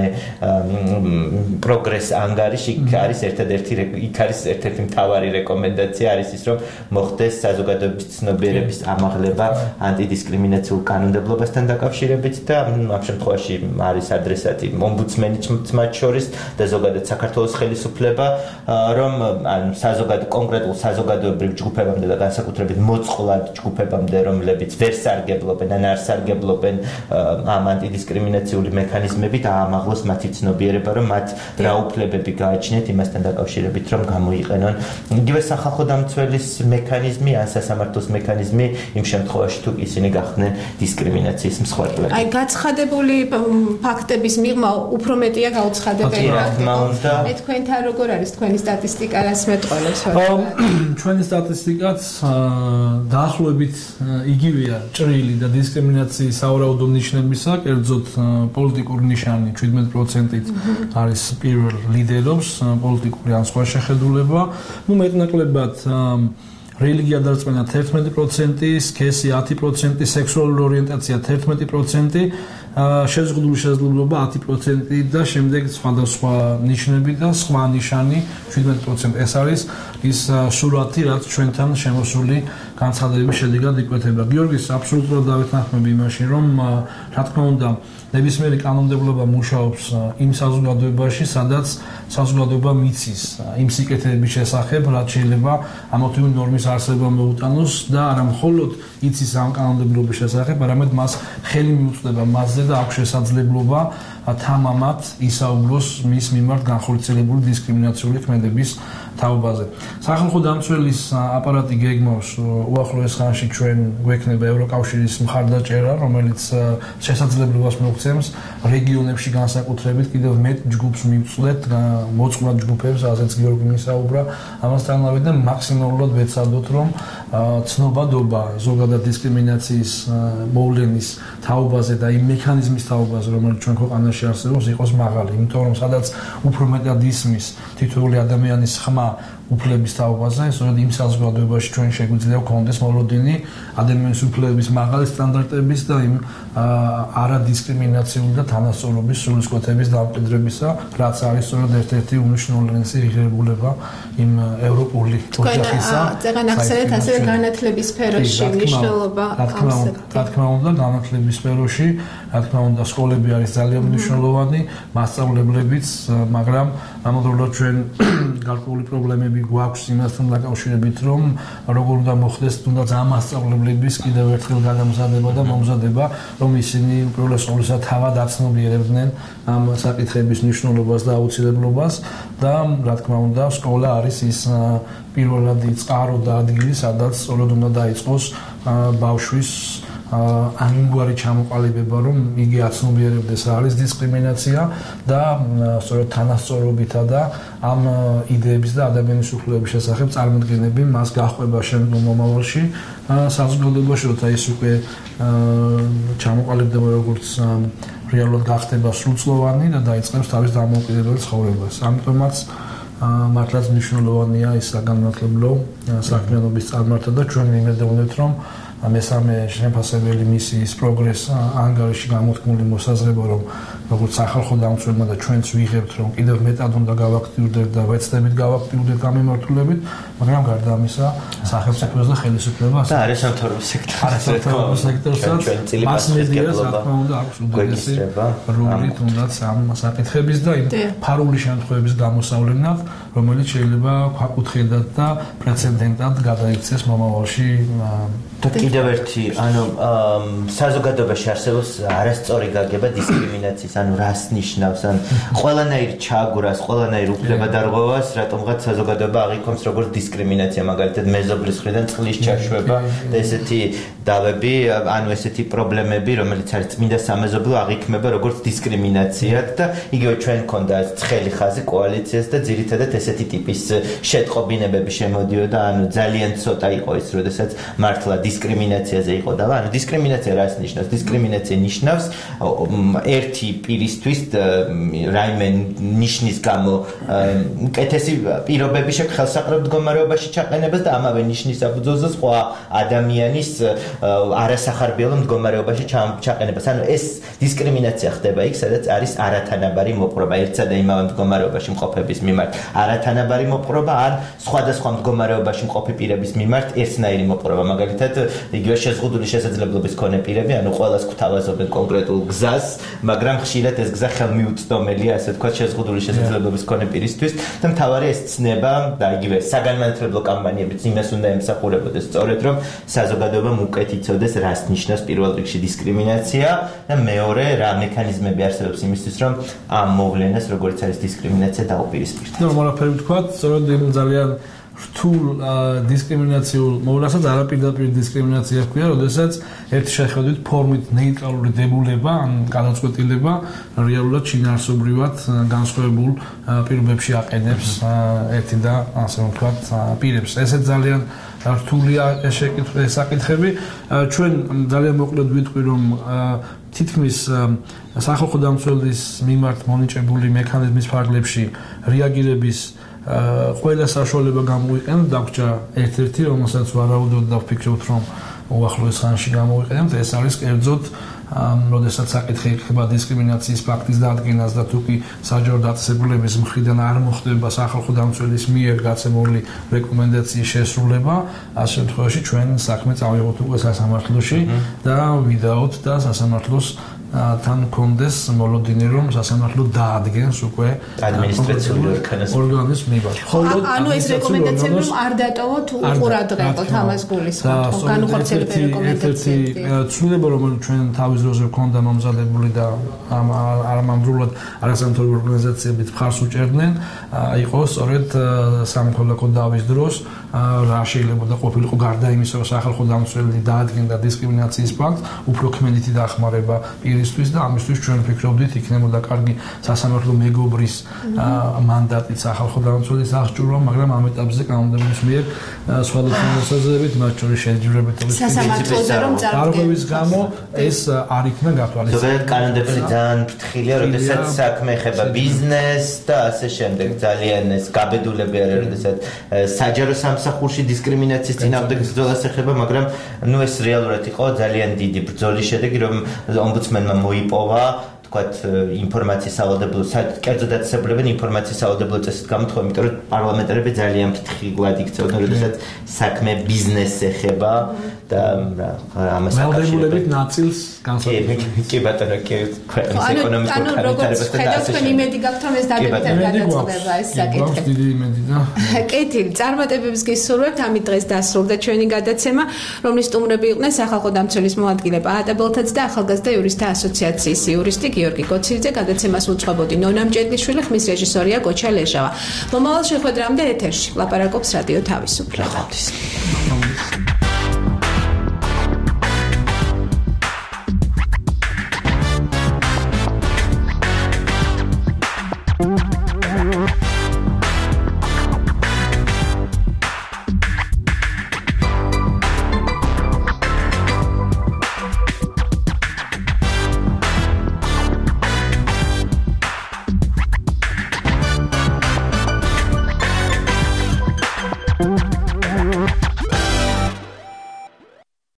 F: პროგრეს ანგარიში, იქ არის ერთ-ერთი მთავარი რეკომენდაცია არის ის, რომ მოხდეს საზოგადოების ცნობიერების ამაღლება ანტიდისკრიმინაციულ კანონმდებლობასთან დაკავშირებით და ამ შემთხვევაში არის ადრესატი ომბუდსმენიც მათ შორის და ზოგადად საქართველოს ხელისუფლება, რომ კონკრეტულ საზოგადოებრივ ჯგუფებამდე და განსაკუთრებით მოწყვლად ჯგუფებამდე, რომლებიც ვერ სარგებლობენ ან არ სარგებლობენ ამ ანტიდისკრიმინაციული მექანიზმებით აამაღლოს მათი ცნობიერება, რომ მათ რა უფლებები გააჩნიათ იმასთან დაკავშირებით, რომ გამოიყენონ იგივე სახალხო დამცველის მექანიზმი ან სასამართლოს მექანიზმი იმ შემთხვევაში, თუ ისინი გახდნენ დისკრიმინაციის მსხვერპლები.
C: აი, გაცხადებული ფაქტების მიღმა უფრო მეტია გაუცხადებელი ფაქტები. თქვენთან როგორ არის თქვენი სტატისტიკა, რას მეტყველებს?
E: ჩვენი სტატისტიკაც დაახლოებით იგივეა, ჭრილი და დისკრიმინაციის სავარაუდო ნიშნებისა, კერძოდ პოლიტიკური ნიშანი 17%-ით არის პირველ ლიდერობს, პოლიტიკური ან სხვა შეხედულება. მეტნაკლებად რელიგია დარწმენა 11%, სქესი 10%, სექსუალური ორიენტაცია 11%, შეზღუდული შესაძლებლობა 10% და შემდეგ სხვადასხვა ნიშნები და სხვა ნიშანი 17%. ეს არის ის სურათი, რაც ჩვენთან შემოსული განცხადებების შედეგად იკვეთება. გიორგის აბსოლუტურად დავეთანხმები იმაში, რომ რა თქმა უნდა ნებისმიერი კანონმდებლობა მუშაობს იმ საზოგადოებაში, სადაც საზოგადოება მიცის იმ სიკეთეების შესახებ, რაც შეიძლება ამ თუ იმ ნორმის არსება მოუტანოს და არა მხოლოდ იცის ამ კანონმდებლობის შესახებ, არამედ მას ხელი მიუწვდება მასზე და აქვს შესაძლებლობა თამამად ისაუბროს მის მიმართ განხორციელებული დისკრიმინაციული ქმედების თაობაზე. სახალხო დამცველის აპარატი გეგმავს უახლოეს ხანში ჩვენ გვექნება ევროკავშირის მხარდაჭერა, რომელიც შესაძლებლობას მოგცემს რეგიონებში განსაკუთრებით კიდევ მეტ ჯგუფს მივწვდეთ, მოწყვლად ჯგუფებს, ასეც გიორგი მისაუბრა, ამასთანავე და მაქსიმალურად ვეცადოთ, რომ ცნობადობა ზოგადად დისკრიმინაციის მოვლენის თაობაზე და იმ მექანიზმის თაობაზე, რომელიც ჩვენ ქვეყანაში არსებობს, იყოს მაღალი, იმიტომ რომ სადაც უფრო მეტად ისმის თითოეული ადამიანის ხმა უფლების თაობაზე, სწორედ იმ საზოგადოებაში ჩვენ შეგვიძლია გვქონდეს მოლოდინი ადამიანის უფლებების მაღალი სტანდარტების და იმ არადისკრიმინაციული და თანასწორობის სულისკვეთების დამკვიდრებისა, რაც არის სწორედ ერთ-ერთი უმნიშვნელოვანესი ღირებულება იმ ევროპული ოჯახისა.
C: წეგან ახსენეთ ასევე განათლების სფეროში მნიშვნელობა ამ
E: რა თქმა უნდა, განათლების სფეროში, რა თქმა უნდა, სკოლები არის ძალიან მნიშვნელოვანი, მასწავლებლებიც, მაგრამ ამავდროულად ჩვენ გარკვეული პრობლემები გვაქვს იმასთან დაკავშირებით, რომ როგორ უნდა მოხდეს თუნდაც ამ მასწავლებლების კიდევ ერთხელ გადამზადება და მომზადება, რომ ისინი უპირველეს ყოვლისა თავად აცნობიერებდნენ ამ საკითხების მნიშვნელობას და აუცილებლობას და რა თქმა უნდა, სკოლა არის ის პირველადი წყარო და ადგილი, სადაც სწორედ უნდა დაიწყოს ბავშვის ამგვარი ჩამოყალიბება, რომ იგი აცნობიერებდეს რა არის დისკრიმინაცია და სწორედ თანასწორობითა და ამ იდეების და ადამიანის უფლებების შესახებ წარმოდგენები მას გაჰყვება შემდგომ მომავალში საზოგადოებაში, როცა ის უკვე ჩამოყალიბდება როგორც რეალურად გახდება სრულწლოვანი და დაიწყებს თავის დამოუკიდებელ ცხოვრებას. ამიტომაც მართლაც მნიშვნელოვანია ის საგანმანათლებლო საქმიანობის წარმართა და ჩვენ ვიმედოვნებთ, რომ მესამე შეფასებელი მისიის პროგრეს ანგარიში გამოთქმული მოსაზრება, რომ როგორც სახალხო დამცველმა და ჩვენც ვიღებთ, რომ კიდევ მეტად უნდა გავაქტიურდეთ და ვეცდებით გავაქტიურდეთ გამემართულებით, მაგრამ გარდა ამისა, სახელმწიფოს და ხელისუფლებას
F: და არასამთავრობო
E: სექტორსაც მასმედიას რა თქმა უნდა აქვს უდიდესი როლი თუნდაც ამ საკითხების და იმ ფარული შემთხვევების გამოსავლენად, რომელიც შეიძლება ქვაკუთხედად და პრეცედენტად გადაიქცეს მომავალში.
F: კიდევ ერთი, საზოგადოებაში არსებობს არასწორი გაგება დისკრიმინაციის, რას ნიშნავს, ყველანაირ ჩაგვრას, ყველანაირ უფლებადარღვევას, რატომღაც საზოგადოება აღიქვამს როგორც დისკრიმინაცია, მაგალითად მეზობლის მხრიდან წყლის ჩაშვება და ესეთი დავები, ესეთი პრობლემები, რომელიც არის წმინდა სამეზობლო, აღიქმება როგორც დისკრიმინაციად და იგივე ჩვენ გქონდა ცხელი ხაზი კოალიციას და ძირითადად ესეთი ტიპის შეტყობინებები შემოდიოდა, ძალიან ცოტა იყო ის, როდესაც მართლა დისკრიმინაციაზე იყო და დისკრიმინაცია რას ნიშნავს? დისკრიმინაცია ნიშნავს ერთი პირისთვის რაიმე ნიშნის გამო უკეთესი პირობები ხელსაყრელ მდგომარეობაში ჩაყენებას და ამავე ნიშნის საფუძველზე სხვა ადამიანის არასახარბიელო მდგომარეობაში ჩაყენებას. ეს დისკრიმინაცია ხდება იქ, სადაც არის არათანაბარი მოპყრობა ერთსა და იმავე მდგომარეობაში მყოფების მიმართ. არათანაბარი მოპყრობა ან სხვადასხვა მდგომარეობაში მყოფი პირების მიმართ ერთნაირი მოპყრობა, მაგალითად იგივე შეზღუდული შესაძლებლობის მქონე პირები, ყველას გვთავაზობენ კონკრეტულ გზას, მაგრამ ხშირად ეს გზა ხელმიუწვდომელია, ასე ვთქვათ, შეზღუდული შესაძლებლობის მქონე პირისთვის და მთავარი ეს ცნება და იგივე საგანმანათლებლო კამპანიებიც იმას უნდა ემსახურებოდეს, სწორედ რომ საზოგადოებამ უკეთ იცოდეს, რას ნიშნავს პირველ რიგში დისკრიმინაცია და მეორე რა მექანიზმები არსებობს იმისთვის, რომ ამ მოვლენას, როგორც არის დისკრიმინაცია, დაუპირისპირდეთ.
E: ნორმალაფერი ვთქვათ, სწორედ ძალიან რთულ დისკრიმინაციულ მოვლენასაც არაპირდაპირ დისკრიმინაცია ჰქვია, როდესაც ერთი შეხედვით ფორმით ნეიტრალური დებულება, ან გადაწყვეტილება რეალურად შინაარსობრივად განსხვავებულ პირობებში აყენებს ერთი და ასე ვთქვათ პირებს. ესეც ძალიან რთულია საკითხები. ჩვენ ძალიან მოკლედ ვიტყვი, რომ თითქმის სახალხო დამცველის მიმართ მონიჭებული მექანიზმის ფარგლებში რეაგირების ყველა საშუალება გამოვიყენოთ, დაგვრჩა ერთ-ერთი, რომელსაც ვარაუდობ და ვფიქრობ, რომ უახლოეს ხანში გამოვიყენებთ, ეს არის კერძოდ როდესაც საკითხი ეხება დისკრიმინაციის ფაქტის დადგენას და თუ კი საჯარო დაწესებულების მხრიდან არ მოხდება სახალხო დამცველის მიერ გაცემული რეკომენდაციის შესრულება, ამ შემთხვევაში ჩვენ საქმე წავიღოთ უკვე სასამართლოში და ვიდაოთ და სასამართლოს თან კონდეს მოლოდინი, რომ სასამართლო დაადგენს უკვე
F: ადმინისტრაციული
E: ორგანოს მიმართ.
C: ანუ ეს რეკომენდაციები რომ არ დატოვოთ უყურადღებოთ ამას გულისხმობთ. განუხორციელებელი რეკომენდაციები.
E: ცვლილება, რომელიც ჩვენ თავის დროზე გვქონდა მომზადებული და არამამრულად არასამთავრობო ორგანიზაციებით მხარს უჭერდნენ, იყო სწორედ სამოქალაქო დავის დროს რა შეიძლება და ყოფილიყო გარდა იმისა, რომ სახალხო დამცველი დაადგენდა დისკრიმინაციის ფაქტს, უფრო ქმედითი დახმარება პირისთვის და ამისთვის ჩვენ ვფიქრობდით, იქნებოდა კარგი სასამართლო მეგობრის მანდატით სახალხო დამცველის აღჭურვა, მაგრამ ამ ეტაპზე კანონმდებლობის მიერ სხვადასხვა მოსაზრებით, მათ შორის შეჯიბრებითობის
C: სასამართლოზე რომ
E: წარღვევის გამო ეს არ იქნა გათვალისწინებული.
F: ზოგადად კანონმდებლობა ძალიან ფრთხილია, როდესაც საქმე ეხება ბიზნესს და ასე შემდეგ. ძალიან ეს გაბედულები არის, როდესაც საჯარო სამსახურში დისკრიმინაციის წინააღმდეგ ბრძოლას ეხება, მაგრამ ეს რეალურად იყო ძალიან დიდი ბრძოლის შედეგი, რომ ომბუდსმენმა მოიპოვა თქვათ ინფორმაციის სავალდებულო კერძო დაწესებულებენ ინფორმაციის სავალდებულო წესით გამოთხოვა, იმიტომ რომ პარლამენტარები ძალიან ფრთხილად იქცეოდნენ, როდესაც საქმე ბიზნესს ეხება და ამას
E: ველდებულებით ნაწილს განსაკუთრებით.
F: კი ბატონო, კი ქვეყნის ეკონომიკურ განვითარებასთან და ასე
C: თქვენ იმედი გაქვთ, რომ ეს დადებითად გადაწყდება ეს საკითხი.
E: დიდი იმედი და
C: კეთილი, წარმატებებს გისურვებთ. ამით დღეს დასრულდა ჩვენი გადაცემა, რომლის სტუმრები იყვნენ სახალხო დამცველის მოადგილე პაატა ბელთაძე და ახალგაზრდა იურისტთა ასოციაციის იურისტი გიორგი კოციძე. გადაცემას უძღვებოდი ნონა მჭედლიშვილი, ხმის რეჟისორია გოჩა ლეჟავა. მომავალ შეხვედრამდე ეთერში ლაპარაკობს რადიო თავისუფლება.